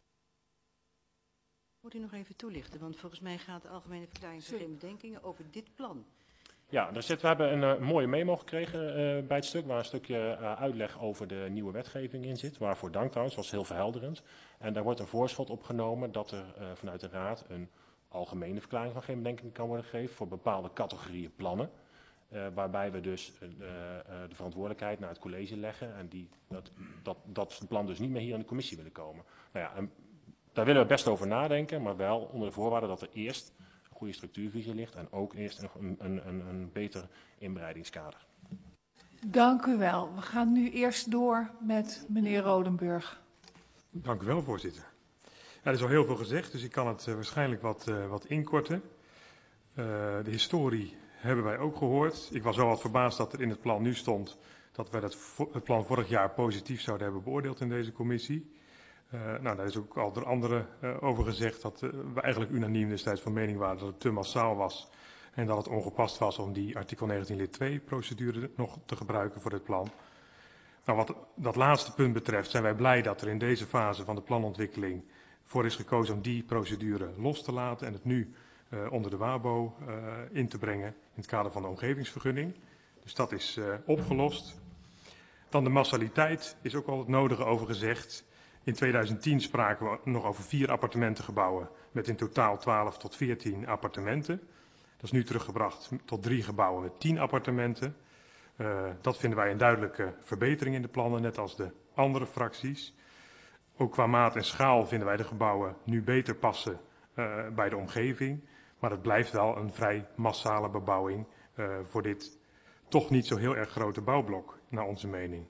Moet u nog even toelichten, want volgens mij gaat de algemene verklaring van geen bedenkingen over dit plan. Ja, we hebben een mooie memo gekregen bij het stuk, waar een stukje uitleg over de nieuwe wetgeving in zit. Waarvoor dank trouwens, was heel verhelderend. En daar wordt een voorschot op genomen dat er vanuit de Raad een algemene verklaring van geen bedenkingen kan worden gegeven voor bepaalde categorieën plannen. Waarbij we dus de verantwoordelijkheid naar het college leggen en dat plan dus niet meer hier in de commissie willen komen. Nou ja, en daar willen we best over nadenken, maar wel onder de voorwaarde dat er eerst een goede structuurvisie ligt en ook eerst een beter inbreidingskader. Dank u wel. We gaan nu eerst door met meneer Rodenburg. Dank u wel, voorzitter. Ja, er is al heel veel gezegd, dus ik kan het waarschijnlijk wat inkorten. De historie hebben wij ook gehoord. Ik was wel wat verbaasd dat er in het plan nu stond dat wij het plan vorig jaar positief zouden hebben beoordeeld in deze commissie. Daar is ook al door anderen over gezegd dat we eigenlijk unaniem destijds van mening waren dat het te massaal was en dat het ongepast was om die artikel 19 lid 2 procedure nog te gebruiken voor dit plan. Nou, wat dat laatste punt betreft zijn wij blij dat er in deze fase van de planontwikkeling voor is gekozen om die procedure los te laten en het nu onder de WABO in te brengen in het kader van de omgevingsvergunning. Dus dat is opgelost. Dan de massaliteit is ook al het nodige over gezegd. In 2010 spraken we nog over 4 appartementengebouwen met in totaal 12 tot 14 appartementen. Dat is nu teruggebracht tot 3 gebouwen met 10 appartementen. Dat vinden wij een duidelijke verbetering in de plannen, net als de andere fracties. Ook qua maat en schaal vinden wij de gebouwen nu beter passen bij de omgeving. Maar het blijft wel een vrij massale bebouwing voor dit toch niet zo heel erg grote bouwblok, naar onze mening.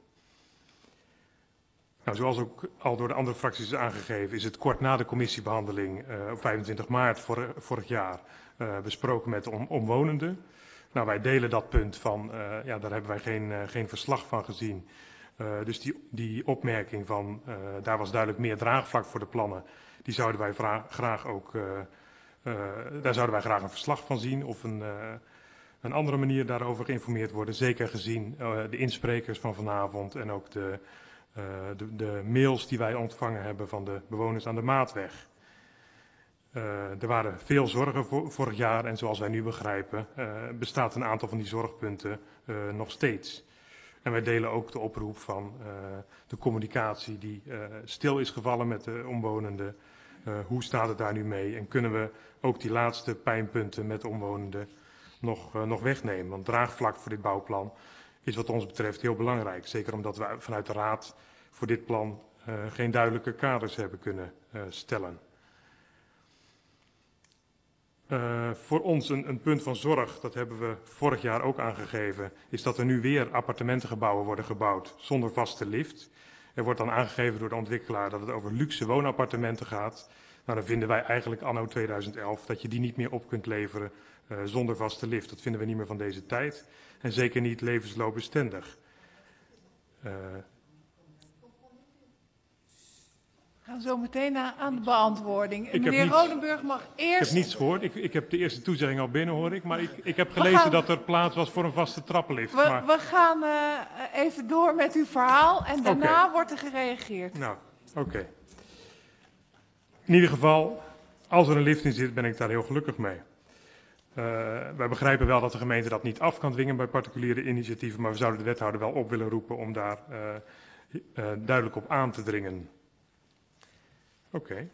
Nou, zoals ook al door de andere fracties is aangegeven, is het kort na de commissiebehandeling op 25 maart vorig jaar besproken met de omwonenden. Nou, wij delen dat punt van, daar hebben wij geen verslag van gezien. Dus die opmerking van, daar was duidelijk meer draagvlak voor de plannen, die zouden wij graag ook, daar zouden wij graag een verslag van zien of een andere manier daarover geïnformeerd worden. Zeker gezien de insprekers van vanavond en ook de mails die wij ontvangen hebben van de bewoners aan de Maatweg. Er waren veel zorgen vorig jaar en zoals wij nu begrijpen bestaat een aantal van die zorgpunten nog steeds. En wij delen ook de oproep van de communicatie die stil is gevallen met de omwonenden. Hoe staat het daar nu mee en kunnen we ook die laatste pijnpunten met de omwonenden nog wegnemen? Want draagvlak voor dit bouwplan is wat ons betreft heel belangrijk. Zeker omdat we vanuit de Raad voor dit plan geen duidelijke kaders hebben kunnen stellen. Voor ons een punt van zorg, dat hebben we vorig jaar ook aangegeven, is dat er nu weer appartementengebouwen worden gebouwd zonder vaste lift. Er wordt dan aangegeven door de ontwikkelaar dat het over luxe woonappartementen gaat. Nou, dan vinden wij eigenlijk anno 2011 dat je die niet meer op kunt leveren zonder vaste lift. Dat vinden we niet meer van deze tijd en zeker niet levensloopbestendig. We gaan zo meteen aan de beantwoording. Ik Meneer Rodenburg mag eerst... Ik heb niets gehoord. Ik heb de eerste toezegging al binnen, hoor ik. Maar ik heb gelezen dat er plaats was voor een vaste trappenlift. We gaan even door met uw verhaal en daarna wordt er gereageerd. Nou, oké. In ieder geval, als er een lift in zit, ben ik daar heel gelukkig mee. Wij begrijpen wel dat de gemeente dat niet af kan dwingen bij particuliere initiatieven, maar we zouden de wethouder wel op willen roepen om daar duidelijk op aan te dringen. Oké.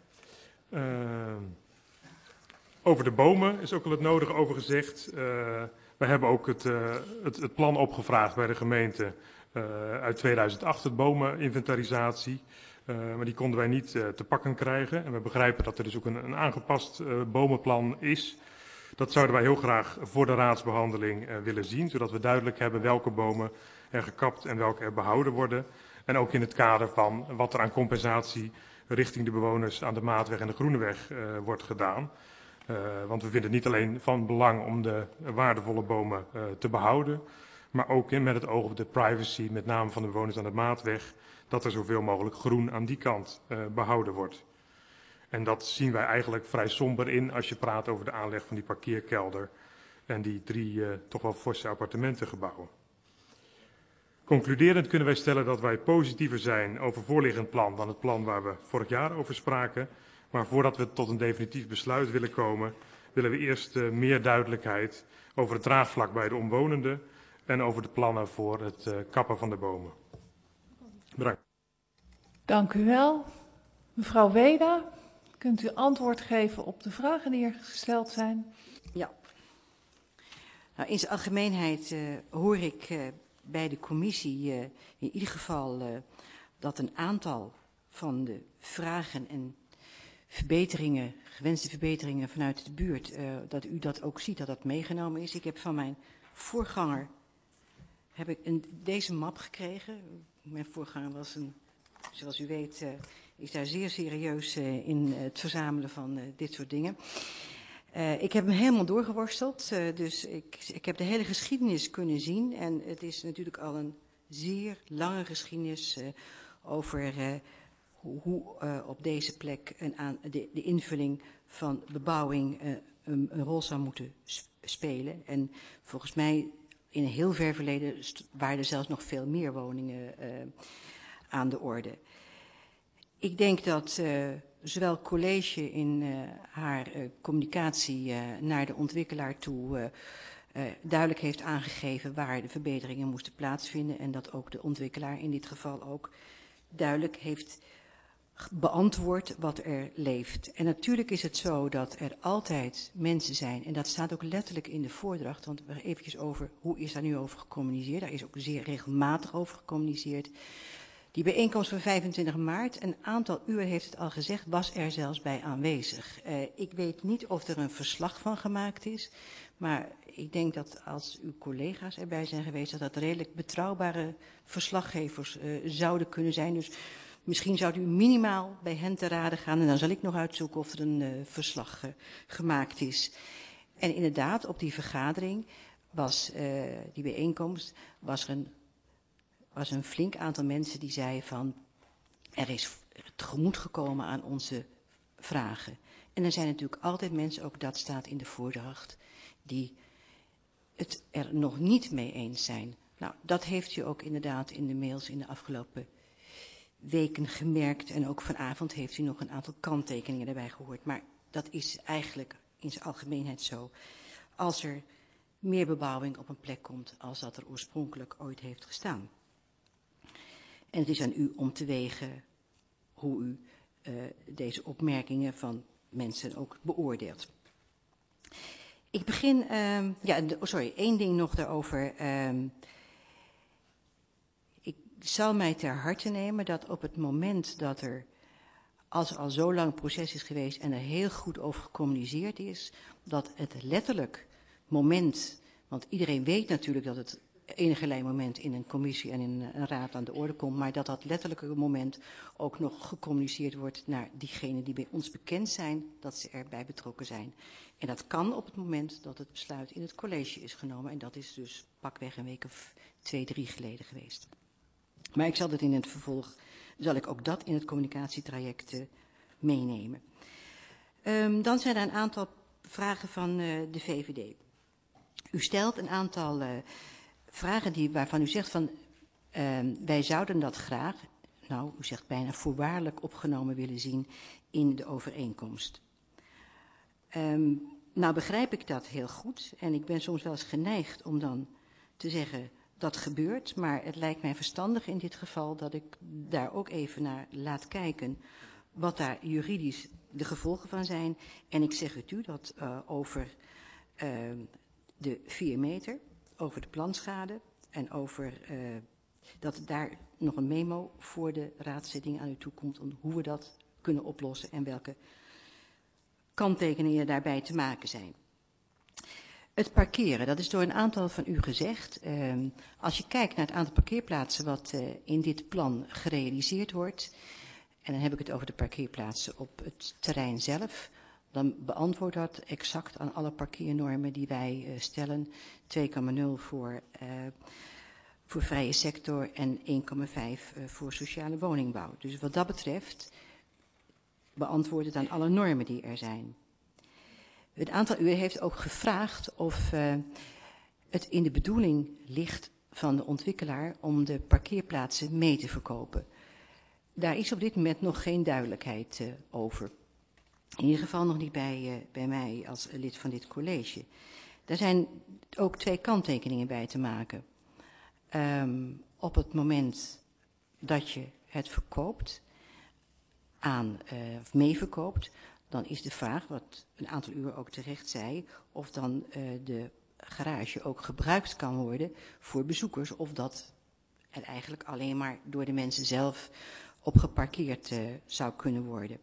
Over de bomen is ook al het nodige over gezegd. We hebben ook het plan opgevraagd bij de gemeente uit 2008, het bomeninventarisatie. Maar die konden wij niet te pakken krijgen. En we begrijpen dat er dus ook een aangepast bomenplan is. Dat zouden wij heel graag voor de raadsbehandeling willen zien, zodat we duidelijk hebben welke bomen er gekapt en welke er behouden worden. En ook in het kader van wat er aan compensatie richting de bewoners aan de Maatweg en de Groeneweg wordt gedaan. Want we vinden het niet alleen van belang om de waardevolle bomen te behouden, maar ook met het oog op de privacy, met name van de bewoners aan de Maatweg, dat er zoveel mogelijk groen aan die kant behouden wordt. En dat zien wij eigenlijk vrij somber in als je praat over de aanleg van die parkeerkelder en die 3 toch wel forse appartementengebouwen. Concluderend kunnen wij stellen dat wij positiever zijn over voorliggend plan dan het plan waar we vorig jaar over spraken. Maar voordat we tot een definitief besluit willen komen, willen we eerst meer duidelijkheid over het draagvlak bij de omwonenden en over de plannen voor het kappen van de bomen. Bedankt. Dank u wel. Mevrouw Weda, kunt u antwoord geven op de vragen die er gesteld zijn? Ja. Nou, in zijn algemeenheid hoor ik bij de commissie in ieder geval dat een aantal van de vragen en verbeteringen, gewenste verbeteringen vanuit de buurt, dat u dat ook ziet, dat dat meegenomen is. Ik heb van mijn voorganger deze map gekregen. Mijn voorganger was zoals u weet, is daar zeer serieus in het verzamelen van dit soort dingen. Ik heb hem helemaal doorgeworsteld, dus ik heb de hele geschiedenis kunnen zien. En het is natuurlijk al een zeer lange geschiedenis over hoe op deze plek de invulling van bebouwing een rol zou moeten spelen. En volgens mij in een heel ver verleden waren er zelfs nog veel meer woningen aan de orde. Ik denk dat zowel college in haar communicatie naar de ontwikkelaar toe duidelijk heeft aangegeven waar de verbeteringen moesten plaatsvinden en dat ook de ontwikkelaar in dit geval ook duidelijk heeft beantwoord wat er leeft. En natuurlijk is het zo dat er altijd mensen zijn, en dat staat ook letterlijk in de voordracht, want we eventjes over hoe is daar nu over gecommuniceerd. Daar is ook zeer regelmatig over gecommuniceerd. Die bijeenkomst van 25 maart, een aantal uur heeft het al gezegd, was er zelfs bij aanwezig. Ik weet niet of er een verslag van gemaakt is, maar ik denk dat als uw collega's erbij zijn geweest, dat dat redelijk betrouwbare verslaggevers zouden kunnen zijn. Dus misschien zou u minimaal bij hen te raden gaan en dan zal ik nog uitzoeken of er een verslag gemaakt is. En inderdaad, op die vergadering die bijeenkomst, was een flink aantal mensen die zeiden van, er is tegemoet gekomen aan onze vragen. En er zijn natuurlijk altijd mensen, ook dat staat in de voordracht, die het er nog niet mee eens zijn. Nou, dat heeft u ook inderdaad in de mails in de afgelopen weken gemerkt. En ook vanavond heeft u nog een aantal kanttekeningen daarbij gehoord. Maar dat is eigenlijk in zijn algemeenheid zo. Als er meer bebouwing op een plek komt als dat er oorspronkelijk ooit heeft gestaan. En het is aan u om te wegen hoe u deze opmerkingen van mensen ook beoordeelt. Ik begin, één ding nog daarover. Ik zal mij ter harte nemen dat op het moment dat als er al zo lang een proces is geweest en er heel goed over gecommuniceerd is, dat het letterlijk moment, want iedereen weet natuurlijk dat het enigerlei moment in een commissie en in een raad aan de orde komt, maar dat letterlijke moment ook nog gecommuniceerd wordt naar diegenen die bij ons bekend zijn, dat ze erbij betrokken zijn. En dat kan op het moment dat het besluit in het college is genomen en dat is dus pakweg een week of 2, 3 geleden geweest. Maar ik zal dat in het vervolg, zal ik ook dat in het communicatietraject meenemen. Dan zijn er een aantal vragen van de VVD. U stelt een aantal vragen waarvan u zegt van wij zouden dat graag, nou u zegt bijna voorwaardelijk opgenomen willen zien in de overeenkomst. Nou begrijp ik dat heel goed en ik ben soms wel eens geneigd om dan te zeggen dat gebeurt, maar het lijkt mij verstandig in dit geval dat ik daar ook even naar laat kijken wat daar juridisch de gevolgen van zijn. En ik zeg het u dat over de 4 meter, over de planschade en over dat daar nog een memo voor de raadszitting aan u toekomt om hoe we dat kunnen oplossen en welke kanttekeningen daarbij te maken zijn. Het parkeren, dat is door een aantal van u gezegd. Als je kijkt naar het aantal parkeerplaatsen wat in dit plan gerealiseerd wordt, en dan heb ik het over de parkeerplaatsen op het terrein zelf, dan beantwoordt dat exact aan alle parkeernormen die wij stellen. 2,0 voor vrije sector en 1,5 voor sociale woningbouw. Dus wat dat betreft beantwoordt het aan alle normen die er zijn. Een aantal u heeft ook gevraagd of het in de bedoeling ligt van de ontwikkelaar om de parkeerplaatsen mee te verkopen. Daar is op dit moment nog geen duidelijkheid over. In ieder geval nog niet bij mij als lid van dit college. Daar zijn ook 2 kanttekeningen bij te maken. Op het moment dat je het verkoopt, of meeverkoopt, dan is de vraag, wat een aantal uur ook terecht zei, of dan de garage ook gebruikt kan worden voor bezoekers, of dat er eigenlijk alleen maar door de mensen zelf op geparkeerd zou kunnen worden.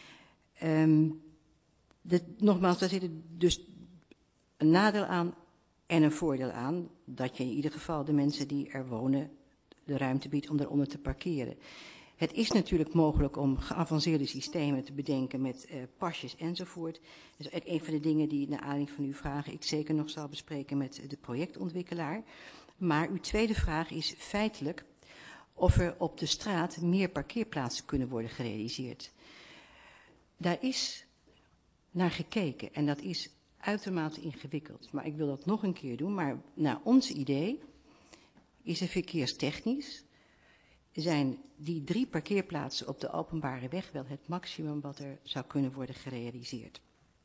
Nogmaals, daar zit dus een nadeel aan en een voordeel aan, dat je in ieder geval de mensen die er wonen de ruimte biedt om daaronder te parkeren. Het is natuurlijk mogelijk om geavanceerde systemen te bedenken met pasjes enzovoort. Dat is ook een van de dingen die naar aanleiding van uw vragen ik zeker nog zal bespreken met de projectontwikkelaar. Maar uw tweede vraag is feitelijk of er op de straat meer parkeerplaatsen kunnen worden gerealiseerd. Daar is naar gekeken en dat is uitermate ingewikkeld. Maar ik wil dat nog een keer doen. Maar naar ons idee is er verkeerstechnisch zijn die 3 parkeerplaatsen op de openbare weg wel het maximum wat er zou kunnen worden gerealiseerd.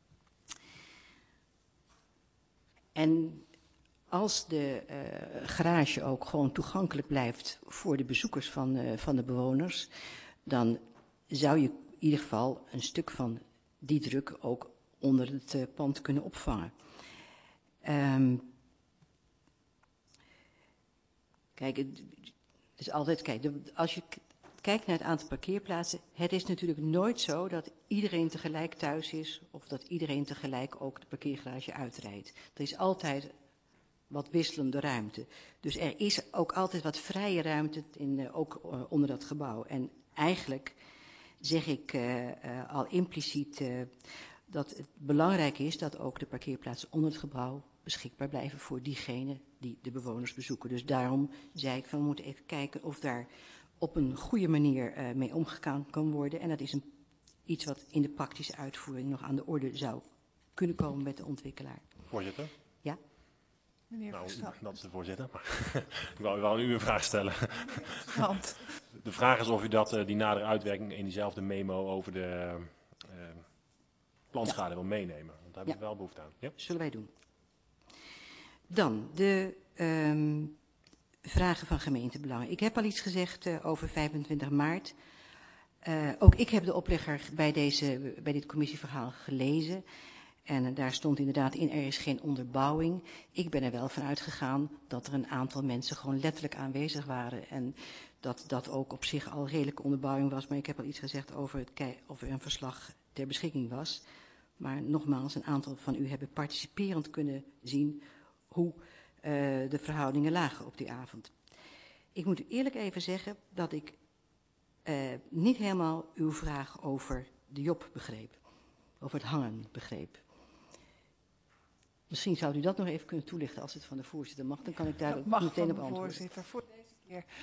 En als de garage ook gewoon toegankelijk blijft voor de bezoekers van de bewoners, dan zou je in ieder geval een stuk van die druk ook onder het pand kunnen opvangen. Kijk, dus altijd, als je kijkt naar het aantal parkeerplaatsen, het is natuurlijk nooit zo dat iedereen tegelijk thuis is of dat iedereen tegelijk ook de parkeergarage uitrijdt. Er is altijd wat wisselende ruimte. Dus er is ook altijd wat vrije ruimte ook onder dat gebouw. En eigenlijk zeg ik al impliciet dat het belangrijk is dat ook de parkeerplaatsen onder het gebouw beschikbaar blijven voor diegenen die de bewoners bezoeken. Dus daarom zei ik van we moeten even kijken of daar op een goede manier mee omgegaan kan worden. En dat is iets wat in de praktische uitvoering nog aan de orde zou kunnen komen met de ontwikkelaar. Voorzitter? Ja? Nou, dat is de voorzitter. Maar ik wou u een vraag stellen. Want? De vraag is of u die nadere uitwerking in diezelfde memo over de planschade wil meenemen. Want daar hebben we wel behoefte aan. Ja? Zullen wij doen. Dan de vragen van gemeentebelangen. Ik heb al iets gezegd over 25 maart. Ook ik heb de oplegger bij dit commissieverhaal gelezen. En daar stond inderdaad in, er is geen onderbouwing. Ik ben er wel van uitgegaan dat er een aantal mensen gewoon letterlijk aanwezig waren. En dat dat ook op zich al redelijke onderbouwing was. Maar ik heb al iets gezegd over of er een verslag ter beschikking was. Maar nogmaals, een aantal van u hebben participerend kunnen zien hoe de verhoudingen lagen op die avond. Ik moet u eerlijk even zeggen dat ik niet helemaal uw vraag over de Job begreep. Over het hangen begreep. Misschien zou u dat nog even kunnen toelichten als het van de voorzitter mag. Dan kan ik daar meteen op antwoorden. Voorzitter, voor deze keer.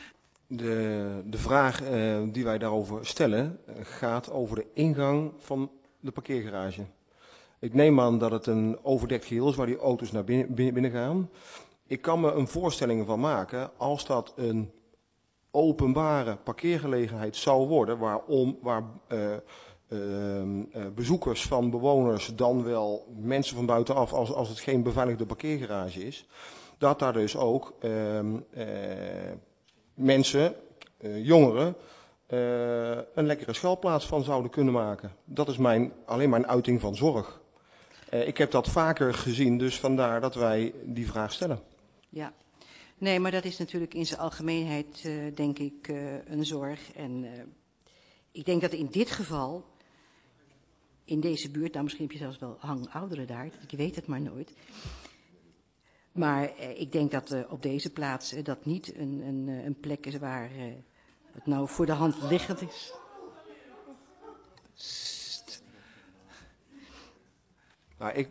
De vraag die wij daarover stellen gaat over de ingang van de parkeergarage. Ik neem aan dat het een overdekt geheel is waar die auto's naar binnen gaan. Ik kan me een voorstelling van maken als dat een openbare parkeergelegenheid zou worden, waar bezoekers van bewoners dan wel mensen van buitenaf, als het geen beveiligde parkeergarage is, dat daar dus ook mensen, jongeren, een lekkere schuilplaats van zouden kunnen maken. Dat is alleen mijn uiting van zorg. Ik heb dat vaker gezien, dus vandaar dat wij die vraag stellen. Ja, nee, maar dat is natuurlijk in zijn algemeenheid, denk ik, een zorg. En ik denk dat in dit geval, in deze buurt, nou misschien heb je zelfs wel hangouderen daar, ik weet het maar nooit. Maar ik denk dat op deze plaats dat niet een plek is waar het nou voor de hand liggend is. Nou,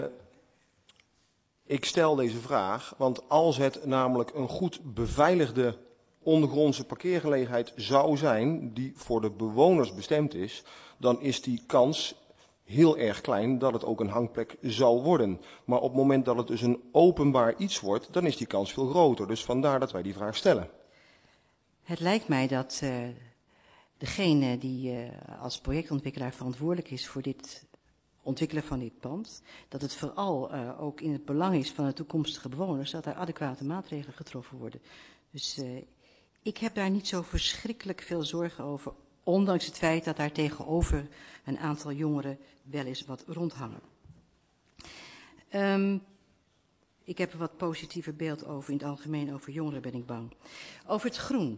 ik stel deze vraag, want als het namelijk een goed beveiligde ondergrondse parkeergelegenheid zou zijn, die voor de bewoners bestemd is, dan is die kans heel erg klein dat het ook een hangplek zou worden. Maar op het moment dat het dus een openbaar iets wordt, dan is die kans veel groter. Dus vandaar dat wij die vraag stellen. Het lijkt mij dat degene die als projectontwikkelaar verantwoordelijk is voor dit ontwikkelen van dit pand, dat het vooral ook in het belang is van de toekomstige bewoners dat er adequate maatregelen getroffen worden. Dus ik heb daar niet zo verschrikkelijk veel zorgen over, ondanks het feit dat daar tegenover een aantal jongeren wel eens wat rondhangen. Ik heb een wat positiever beeld over, in het algemeen over jongeren ben ik bang. Over het groen.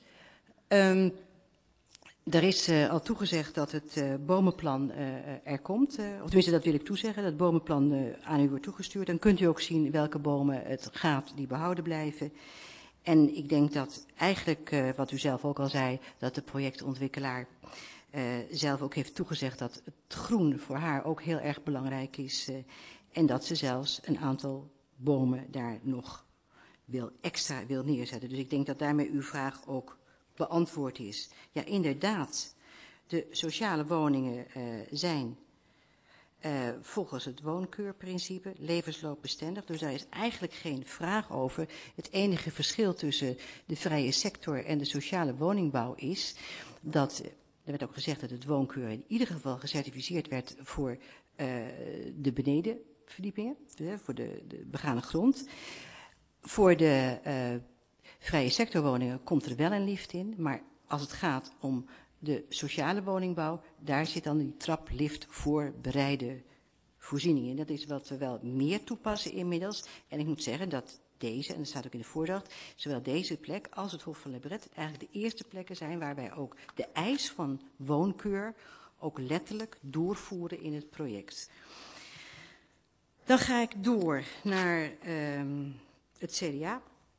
Er is al toegezegd dat het bomenplan er komt. Of tenminste, dat wil ik toezeggen, dat het bomenplan aan u wordt toegestuurd. Dan kunt u ook zien welke bomen het gaat die behouden blijven. En ik denk dat eigenlijk, wat u zelf ook al zei, dat de projectontwikkelaar zelf ook heeft toegezegd dat het groen voor haar ook heel erg belangrijk is. En dat ze zelfs een aantal bomen daar nog extra wil neerzetten. Dus ik denk dat daarmee uw vraag ook beantwoord is. Ja, inderdaad, de sociale woningen zijn volgens het woonkeurprincipe levensloopbestendig. Dus daar is eigenlijk geen vraag over. Het enige verschil tussen de vrije sector en de sociale woningbouw is dat, er werd ook gezegd dat het woonkeur in ieder geval gecertificeerd werd voor de benedenverdiepingen, voor de begane grond. Voor de vrije sectorwoningen komt er wel een lift in, maar als het gaat om de sociale woningbouw, daar zit dan die traplift voor bereide voorzieningen. Dat is wat we wel meer toepassen inmiddels. En ik moet zeggen dat deze, en dat staat ook in de voordracht, zowel deze plek als het Hof van Le Bret eigenlijk de eerste plekken zijn waar wij ook de eis van woonkeur ook letterlijk doorvoeren in het project. Dan ga ik door naar het CDA.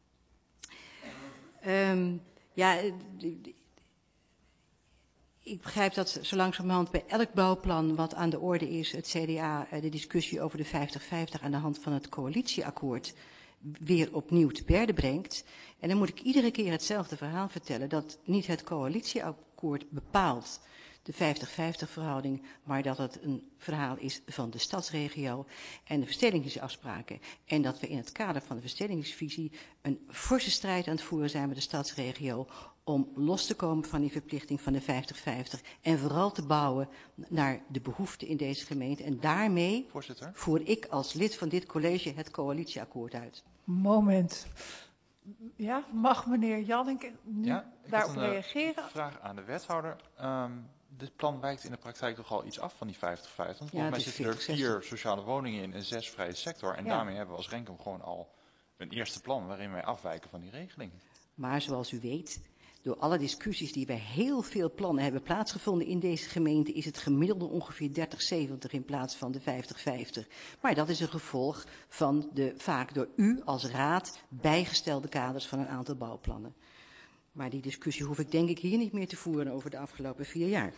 Ik begrijp dat zo langzamerhand bij elk bouwplan wat aan de orde is, het CDA de discussie over de 50-50 aan de hand van het coalitieakkoord weer opnieuw te berde brengt. En dan moet ik iedere keer hetzelfde verhaal vertellen, dat niet het coalitieakkoord bepaalt de 50-50 verhouding, maar dat het een verhaal is van de stadsregio en de verstedelijkingsafspraken. En dat we in het kader van de verstedelijkingsvisie een forse strijd aan het voeren zijn met de stadsregio om los te komen van die verplichting van de 50-50 en vooral te bouwen naar de behoeften in deze gemeente. En daarmee voer ik als lid van dit college het coalitieakkoord uit. Moment. Ja, mag meneer Jannink nu daarop reageren? Een vraag aan de wethouder. Dit plan wijkt in de praktijk toch al iets af van die 50-50. Want volgens mij zitten er 4 sociale woningen in en 6 vrije sector. En daarmee hebben we als Renkum gewoon al een eerste plan waarin wij afwijken van die regeling. Maar zoals u weet, door alle discussies die bij heel veel plannen hebben plaatsgevonden in deze gemeente, is het gemiddelde ongeveer 30-70 in plaats van de 50-50. Maar dat is een gevolg van de vaak door u als raad bijgestelde kaders van een aantal bouwplannen. Maar die discussie hoef ik denk ik hier niet meer te voeren over de afgelopen 4 jaar.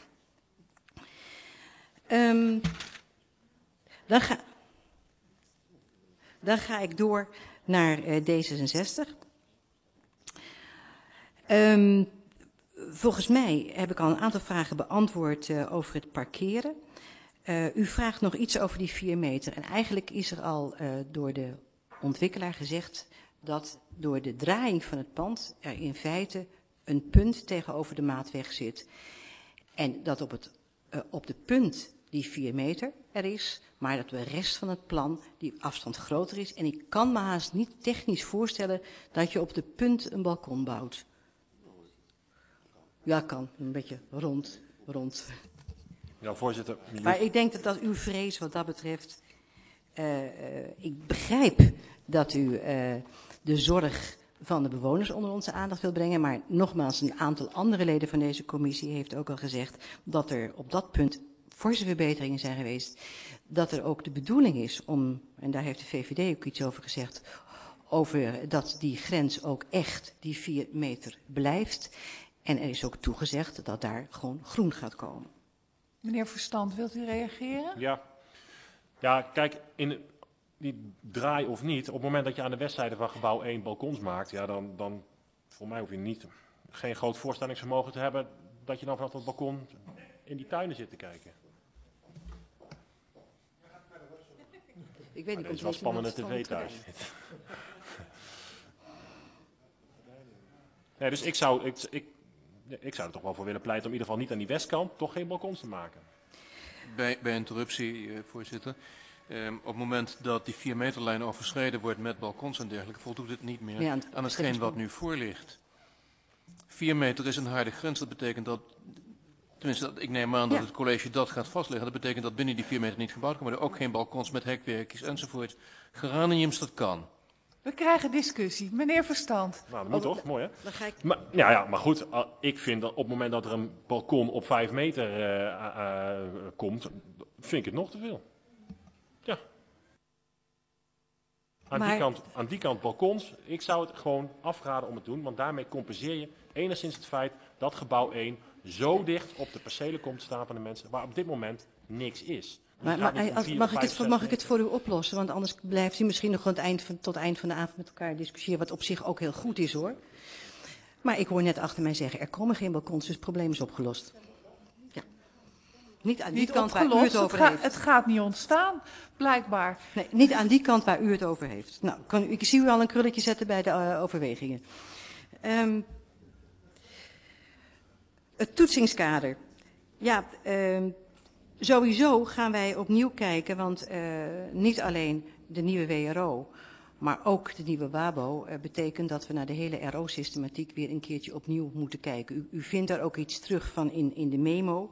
Dan ga ik door naar D66. Volgens mij heb ik al een aantal vragen beantwoord over het parkeren. U vraagt nog iets over die 4 meter. En eigenlijk is er al door de ontwikkelaar gezegd dat door de draaiing van het pand er in feite een punt tegenover de maatweg zit. En dat op de punt die 4 meter er is, maar dat de rest van het plan die afstand groter is. En ik kan me haast niet technisch voorstellen dat je op de punt een balkon bouwt. Ja, kan. Een beetje rond. Ja, voorzitter. Maar ik denk dat uw vrees wat dat betreft... ik begrijp dat u de zorg van de bewoners onder onze aandacht wil brengen. Maar nogmaals, een aantal andere leden van deze commissie heeft ook al gezegd dat er op dat punt forse verbeteringen zijn geweest. Dat er ook de bedoeling is om, en daar heeft de VVD ook iets over gezegd, over dat die grens ook echt die 4 meter blijft. En er is ook toegezegd dat daar gewoon groen gaat komen. Meneer Verstand, wilt u reageren? Ja, kijk, in die draai of niet, op het moment dat je aan de westzijde van gebouw 1 balkons maakt, ja, dan voor mij hoef je geen groot voorstellingsvermogen te hebben dat je dan vanaf dat balkon in die tuinen zit te kijken. Ik weet niet, het is wel spannende tv thuis. Nee, dus ik zou er toch wel voor willen pleiten om in ieder geval niet aan die westkant toch geen balkons te maken. Bij interruptie, voorzitter. Op het moment dat die 4 meterlijn overschreden wordt met balkons en dergelijke, voldoet het niet meer aan hetgeen wat nu voor ligt. 4 meter is een harde grens. Dat betekent dat, tenminste ik neem aan dat het college dat gaat vastleggen. Dat betekent dat binnen die 4 meter niet gebouwd kan worden. Ook geen balkons met hekwerkjes enzovoort. Geraniums, dat kan. We krijgen discussie. Meneer Verstand. Nou, dat moet toch? Mooi, hè? Dan ga ik... maar goed, ik vind dat op het moment dat er een balkon op 5 meter komt, vind ik het nog te veel. Ja. Aan die kant balkons, ik zou het gewoon afraden om het te doen, want daarmee compenseer je enigszins het feit dat gebouw 1 zo dicht op de percelen komt te staan van de mensen, waar op dit moment niks is. Mag ik het voor u oplossen? Want anders blijft u misschien nog tot het eind van de avond met elkaar discussiëren, wat op zich ook heel goed is, hoor. Maar ik hoor net achter mij zeggen, er komen geen balkons, dus het probleem is opgelost. Ja. Niet aan die kant waar u het over heeft. Het gaat niet ontstaan, blijkbaar. Nee, niet aan die kant waar u het over heeft. Nou, ik zie u al een krulletje zetten bij de overwegingen. Het toetsingskader. Ja, sowieso gaan wij opnieuw kijken, want niet alleen de nieuwe WRO, maar ook de nieuwe WABO betekent dat we naar de hele RO-systematiek weer een keertje opnieuw moeten kijken. U vindt daar ook iets terug van in de memo.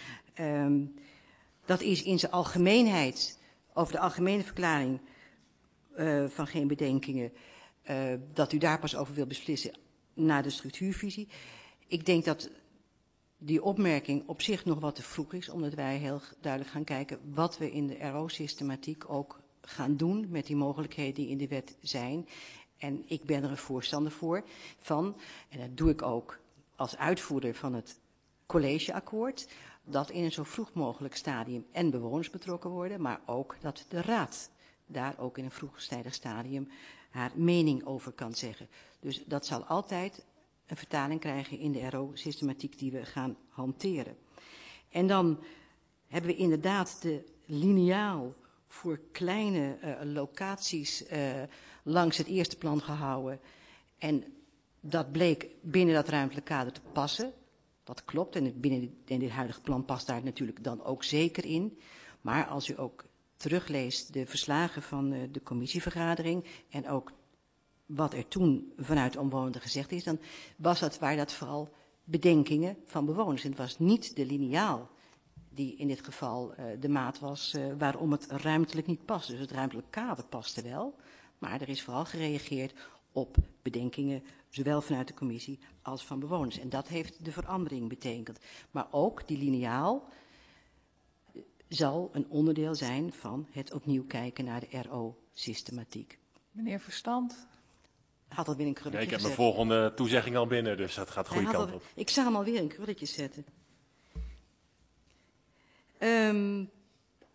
Dat is in zijn algemeenheid, over de algemene verklaring van geen bedenkingen, dat u daar pas over wil beslissen na de structuurvisie. Ik denk dat die opmerking op zich nog wat te vroeg is, omdat wij heel duidelijk gaan kijken wat we in de RO-systematiek ook gaan doen met die mogelijkheden die in de wet zijn. En ik ben er een voorstander van, en dat doe ik ook als uitvoerder van het collegeakkoord, dat in een zo vroeg mogelijk stadium en bewoners betrokken worden, maar ook dat de raad daar ook in een vroegtijdig stadium haar mening over kan zeggen. Dus dat zal altijd een vertaling krijgen in de RO-systematiek die we gaan hanteren. En dan hebben we inderdaad de liniaal voor kleine locaties langs het eerste plan gehouden. En dat bleek binnen dat ruimtelijk kader te passen. Dat klopt, en binnen dit huidige plan past daar natuurlijk dan ook zeker in. Maar als u ook terugleest de verslagen van de commissievergadering en ook wat er toen vanuit de omwonenden gezegd is, dan waren dat vooral bedenkingen van bewoners. En het was niet de liniaal die in dit geval de maat was waarom het ruimtelijk niet past. Dus het ruimtelijk kader paste wel, maar er is vooral gereageerd op bedenkingen, zowel vanuit de commissie als van bewoners. En dat heeft de verandering betekend. Maar ook die liniaal zal een onderdeel zijn van het opnieuw kijken naar de RO-systematiek. Meneer Verstand? Had alweer een krulletje ik heb gezet. mijn volgende toezegging al binnen, dus dat gaat de goede kant op. Ik zag hem alweer een krulletje zetten.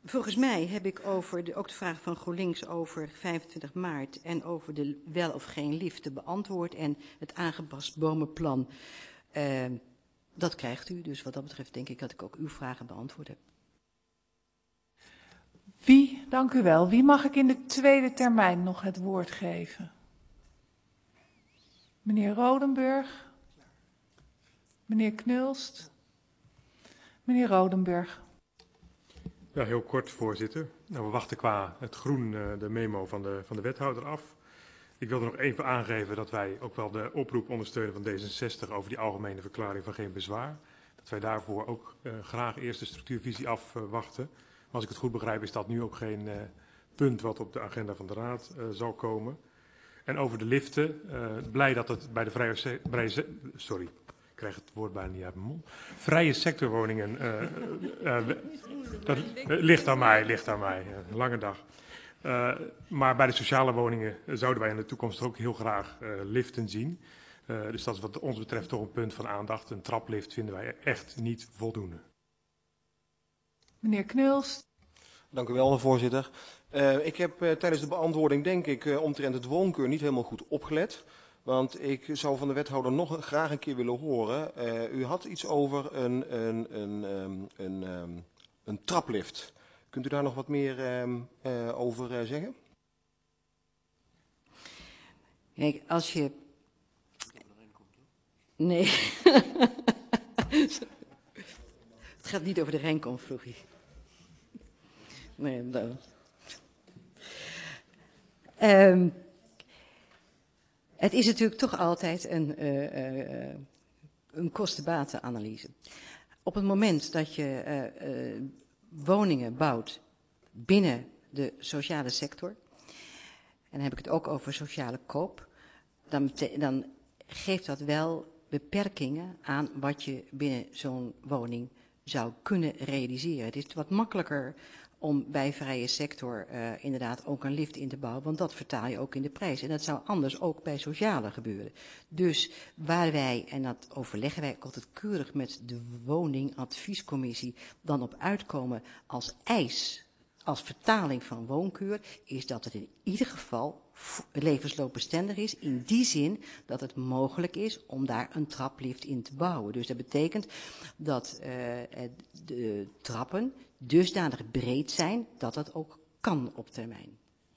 Volgens mij heb ik over ook de vraag van GroenLinks over 25 maart en over de wel of geen liften beantwoord. En het aangepast bomenplan, dat krijgt u. Dus wat dat betreft denk ik dat ik ook uw vragen beantwoord heb. Dank u wel. Wie mag ik in de tweede termijn nog het woord geven? Meneer Rodenburg. Meneer Knulst. Meneer Rodenburg. Ja, heel kort, voorzitter. Nou, we wachten qua het groen de memo van de wethouder af. Ik wilde nog even aangeven dat wij ook wel de oproep ondersteunen van D66 over die algemene verklaring van geen bezwaar. Dat wij daarvoor ook graag eerst de structuurvisie afwachten. Maar als ik het goed begrijp is dat nu ook geen punt wat op de agenda van de Raad zal komen. En over de liften, blij dat het bij de ik krijg het woord bijna niet uit mijn mond. Vrije sectorwoningen, dat ligt aan mij, lange dag. Maar bij de sociale woningen zouden wij in de toekomst ook heel graag liften zien. Dus dat is wat ons betreft toch een punt van aandacht. Een traplift vinden wij echt niet voldoende. Meneer Knulst. Dank u wel, voorzitter. Ik heb tijdens de beantwoording, denk ik, omtrent het woonkeur niet helemaal goed opgelet. Want ik zou van de wethouder nog graag een keer willen horen. U had iets over een traplift. Kunt u daar nog wat meer over zeggen? Kijk, als je... Nee. Het gaat niet over de Rijnkom, vroeg hij. Nee, dat... Het is natuurlijk toch altijd een kosten-batenanalyse. Op het moment dat je woningen bouwt binnen de sociale sector, en dan heb ik het ook over sociale koop, dan geeft dat wel beperkingen aan wat je binnen zo'n woning zou kunnen realiseren. Het is wat makkelijker om bij vrije sector inderdaad ook een lift in te bouwen, want dat vertaal je ook in de prijs. En dat zou anders ook bij sociale gebeuren. Dus waar wij, en dat overleggen wij altijd keurig met de woningadviescommissie, dan op uitkomen als eis, als vertaling van woonkeur, is dat het in ieder geval levensloopbestendig is, in die zin dat het mogelijk is om daar een traplift in te bouwen. Dus dat betekent dat de trappen dusdanig breed zijn dat dat ook kan op termijn.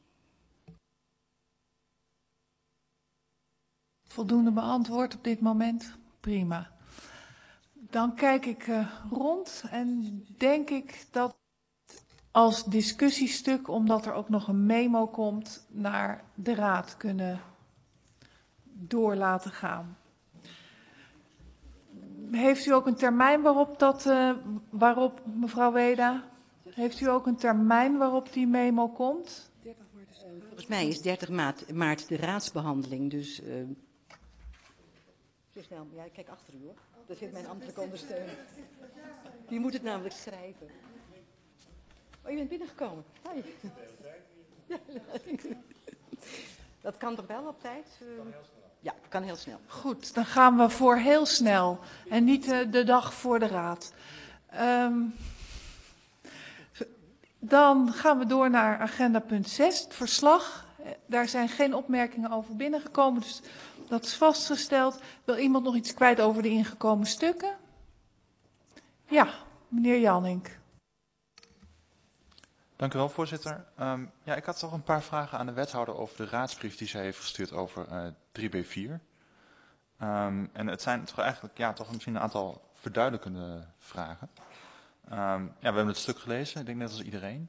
Voldoende beantwoord op dit moment? Prima. Dan kijk ik rond en denk ik dat als discussiestuk, omdat er ook nog een memo komt, naar de Raad kunnen door laten gaan. Heeft u ook een termijn waarop mevrouw Weda, heeft u ook een termijn waarop die memo komt? Volgens mij is 30 maart de raadsbehandeling, dus... Zo snel, ja, kijk achter u hoor. Dat zit mijn ambtelijke ondersteuner. Die moet het namelijk schrijven. Oh, je bent binnengekomen. Hi. Ja, dat kan toch wel op tijd? Ja, kan heel snel. Goed, dan gaan we voor heel snel en niet de dag voor de Raad. Dan gaan we door naar agenda punt 6, het verslag. Daar zijn geen opmerkingen over binnengekomen, dus dat is vastgesteld. Wil iemand nog iets kwijt over de ingekomen stukken? Ja, meneer Jannink. Dank u wel, voorzitter. Ja, ik had toch een paar vragen aan de wethouder over de raadsbrief die zij heeft gestuurd over 3B4. En het zijn toch eigenlijk toch misschien een aantal verduidelijkende vragen. Ja, we hebben het stuk gelezen, ik denk net als iedereen.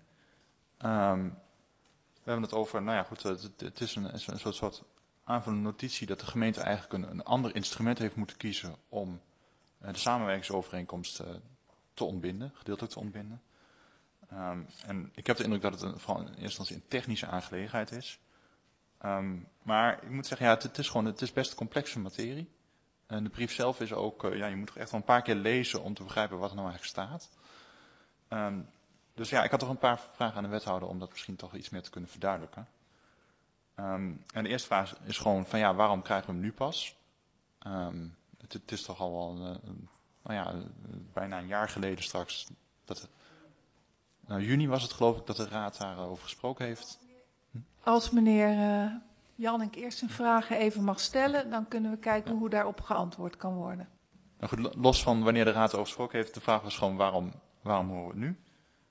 We hebben het over, nou ja goed, het is een soort aanvullende notitie dat de gemeente eigenlijk een ander instrument heeft moeten kiezen om de samenwerkingsovereenkomst te ontbinden, gedeeltelijk te ontbinden. En ik heb de indruk dat het vooral in eerste instantie een technische aangelegenheid is. Maar ik moet zeggen, ja, het is best complexe materie. En de brief zelf is ook, je moet toch echt wel een paar keer lezen om te begrijpen wat er nou eigenlijk staat. Dus ja, ik had toch een paar vragen aan de wethouder om dat misschien toch iets meer te kunnen verduidelijken. En de eerste vraag is gewoon van ja, waarom krijgen we hem nu pas? Het is toch al wel bijna een jaar geleden straks dat juni was het geloof ik dat de Raad daarover gesproken heeft. Als meneer Jannink eerst zijn vragen even mag stellen, dan kunnen we kijken hoe daarop geantwoord kan worden. Nou goed, los van wanneer de Raad erover gesproken heeft, de vraag was gewoon waarom horen we het nu?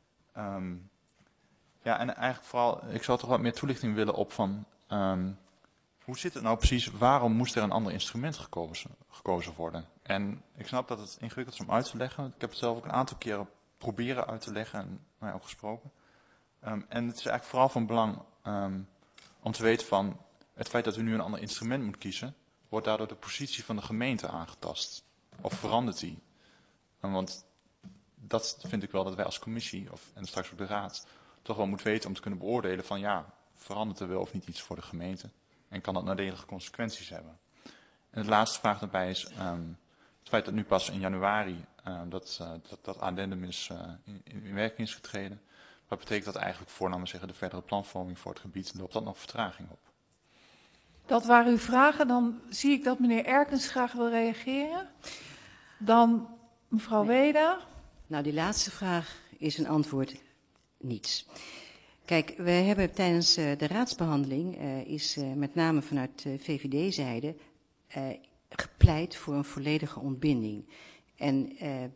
Ja, en eigenlijk vooral, ik zou toch wat meer toelichting willen op van, hoe zit het nou precies, waarom moest er een ander instrument gekozen worden? En ik snap dat het ingewikkeld is om uit te leggen. Ik heb het zelf ook een aantal keren proberen uit te leggen en mij ook gesproken. En het is eigenlijk vooral van belang om te weten van, het feit dat u nu een ander instrument moet kiezen, wordt daardoor de positie van de gemeente aangetast. Of verandert die? Want dat vind ik wel dat wij als commissie, en straks ook de Raad, toch wel moet weten om te kunnen beoordelen van ja, verandert er wel of niet iets voor de gemeente? En kan dat nadelige consequenties hebben? En de laatste vraag daarbij is het feit dat nu pas in januari dat addendum is in werking is getreden. Wat betekent dat eigenlijk voor, laten we zeggen, de verdere planvorming voor het gebied? Loopt dat nog vertraging op? Dat waren uw vragen. Dan zie ik dat meneer Erkens graag wil reageren. Dan mevrouw Weda. Nou, die laatste vraag is een antwoord niets. Kijk, we hebben tijdens de raadsbehandeling is met name vanuit VVD-zijde gepleit voor een volledige ontbinding. En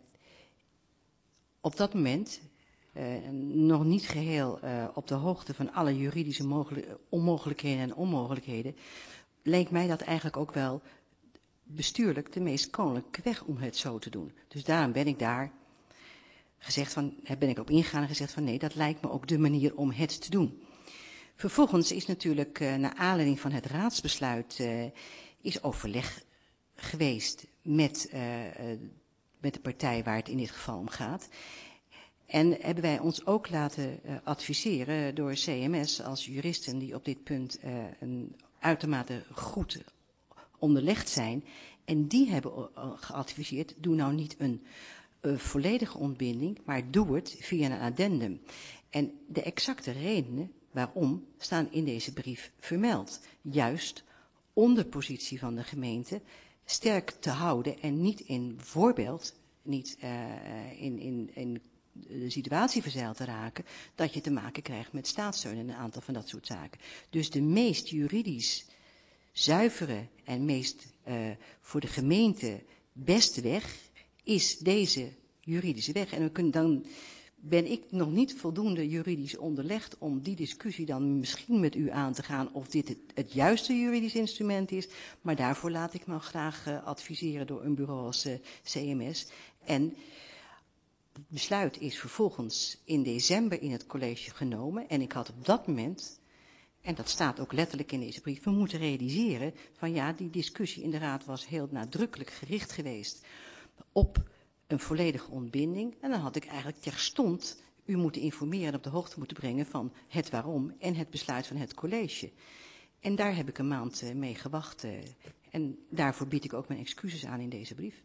op dat moment, nog niet geheel op de hoogte van alle juridische onmogelijkheden en onmogelijkheden, leek mij dat eigenlijk ook wel bestuurlijk de meest koninklijke weg om het zo te doen. Dus daarom ben ik daar ben ik op ingegaan en gezegd van nee, dat lijkt me ook de manier om het te doen. Vervolgens is natuurlijk naar aanleiding van het raadsbesluit is overleg geweest met de partij waar het in dit geval om gaat. En hebben wij ons ook laten adviseren door CMS als juristen die op dit punt uitermate goed onderlegd zijn. En die hebben geadviseerd, doe nou niet een volledige ontbinding, maar doe het via een addendum. En de exacte redenen waarom staan in deze brief vermeld. Juist om de positie van de gemeente sterk te houden en niet in voorbeeld, niet in de situatie verzeild te raken, dat je te maken krijgt met staatssteun en een aantal van dat soort zaken. Dus de meest juridisch zuivere en meest voor de gemeente beste weg is deze juridische weg. En dan ben ik nog niet voldoende juridisch onderlegd om die discussie dan misschien met u aan te gaan of dit het juiste juridisch instrument is. Maar daarvoor laat ik me graag adviseren door een bureau als CMS. En het besluit is vervolgens in december in het college genomen. En ik had op dat moment, en dat staat ook letterlijk in deze brief, we moeten realiseren van ja, die discussie in de raad was heel nadrukkelijk gericht geweest op een volledige ontbinding. En dan had ik eigenlijk terstond u moeten informeren en op de hoogte moeten brengen van het waarom en het besluit van het college. En daar heb ik een maand mee gewacht. En daarvoor bied ik ook mijn excuses aan in deze brief.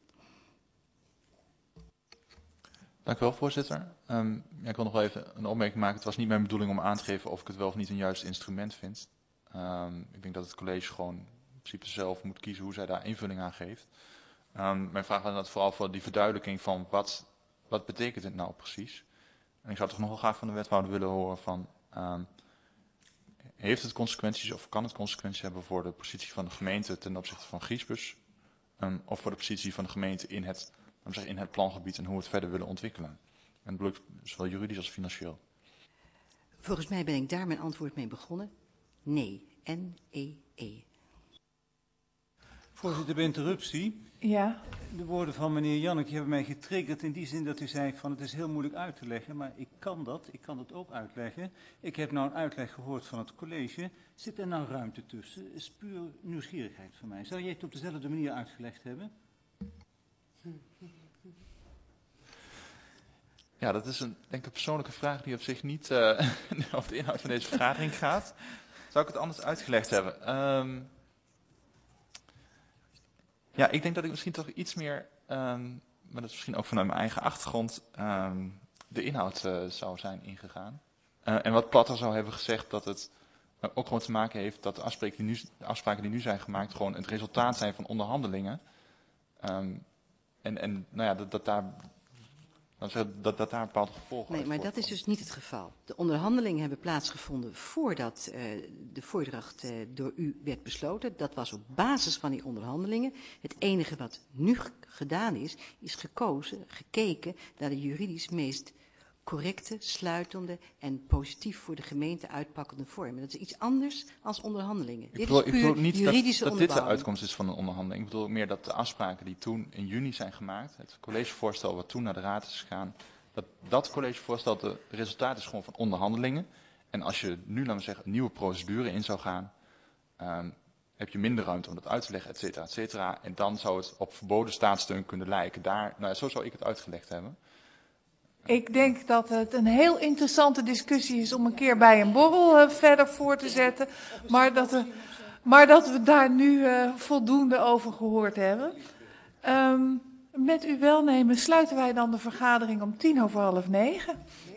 Dank u wel, voorzitter. Ik wil nog wel even een opmerking maken. Het was niet mijn bedoeling om aan te geven of ik het wel of niet een juist instrument vind. Ik denk dat het college gewoon in principe zelf moet kiezen hoe zij daar invulling aan geeft. Mijn vraag was vooral voor die verduidelijking van wat betekent het nou precies. En ik zou toch nog wel graag van de wethouder willen horen van, heeft het consequenties of kan het consequenties hebben voor de positie van de gemeente ten opzichte van Griesbus? Of voor de positie van de gemeente in het plangebied en hoe we het verder willen ontwikkelen? En dat bedoel ik zowel juridisch als financieel. Volgens mij ben ik daar mijn antwoord mee begonnen. Nee. N-E-E. Voorzitter, bij interruptie. Ja. De woorden van meneer Jannink hebben mij getriggerd in die zin dat u zei van het is heel moeilijk uit te leggen, maar ik kan dat ook uitleggen. Ik heb nou een uitleg gehoord van het college. Zit er nou ruimte tussen? Het is puur nieuwsgierigheid van mij. Zou jij het op dezelfde manier uitgelegd hebben? Ja, dat is denk ik een persoonlijke vraag die op zich niet over de inhoud van deze vergadering gaat. Zou ik het anders uitgelegd hebben? Ja, ik denk dat ik misschien toch iets meer, maar dat is misschien ook vanuit mijn eigen achtergrond, de inhoud zou zijn ingegaan. En wat platter zou hebben gezegd dat het ook gewoon te maken heeft dat de afspraken die nu zijn gemaakt gewoon het resultaat zijn van onderhandelingen. En nou ja, dat daar dat daar bepaalde gevolgen Nee, maar dat is dus niet het geval. De onderhandelingen hebben plaatsgevonden voordat de voordracht door u werd besloten. Dat was op basis van die onderhandelingen. Het enige wat nu gedaan is gekeken naar de juridisch meest correcte, sluitende en positief voor de gemeente uitpakkende vorm. Dat is iets anders als onderhandelingen. Ik bedoel niet juridische dat dit de uitkomst is van een onderhandeling. Ik bedoel meer dat de afspraken die toen in juni zijn gemaakt, het collegevoorstel wat toen naar de raad is gegaan, dat collegevoorstel het resultaat is gewoon van onderhandelingen. En als je nu, laten we zeggen, een nieuwe procedure in zou gaan, heb je minder ruimte om dat uit te leggen, et cetera, et cetera. En dan zou het op verboden staatssteun kunnen lijken. Zo zou ik het uitgelegd hebben. Ik denk dat het een heel interessante discussie is om een keer bij een borrel verder voor te zetten. Maar dat we daar nu voldoende over gehoord hebben. Met uw welnemen sluiten wij dan de vergadering om 9:10.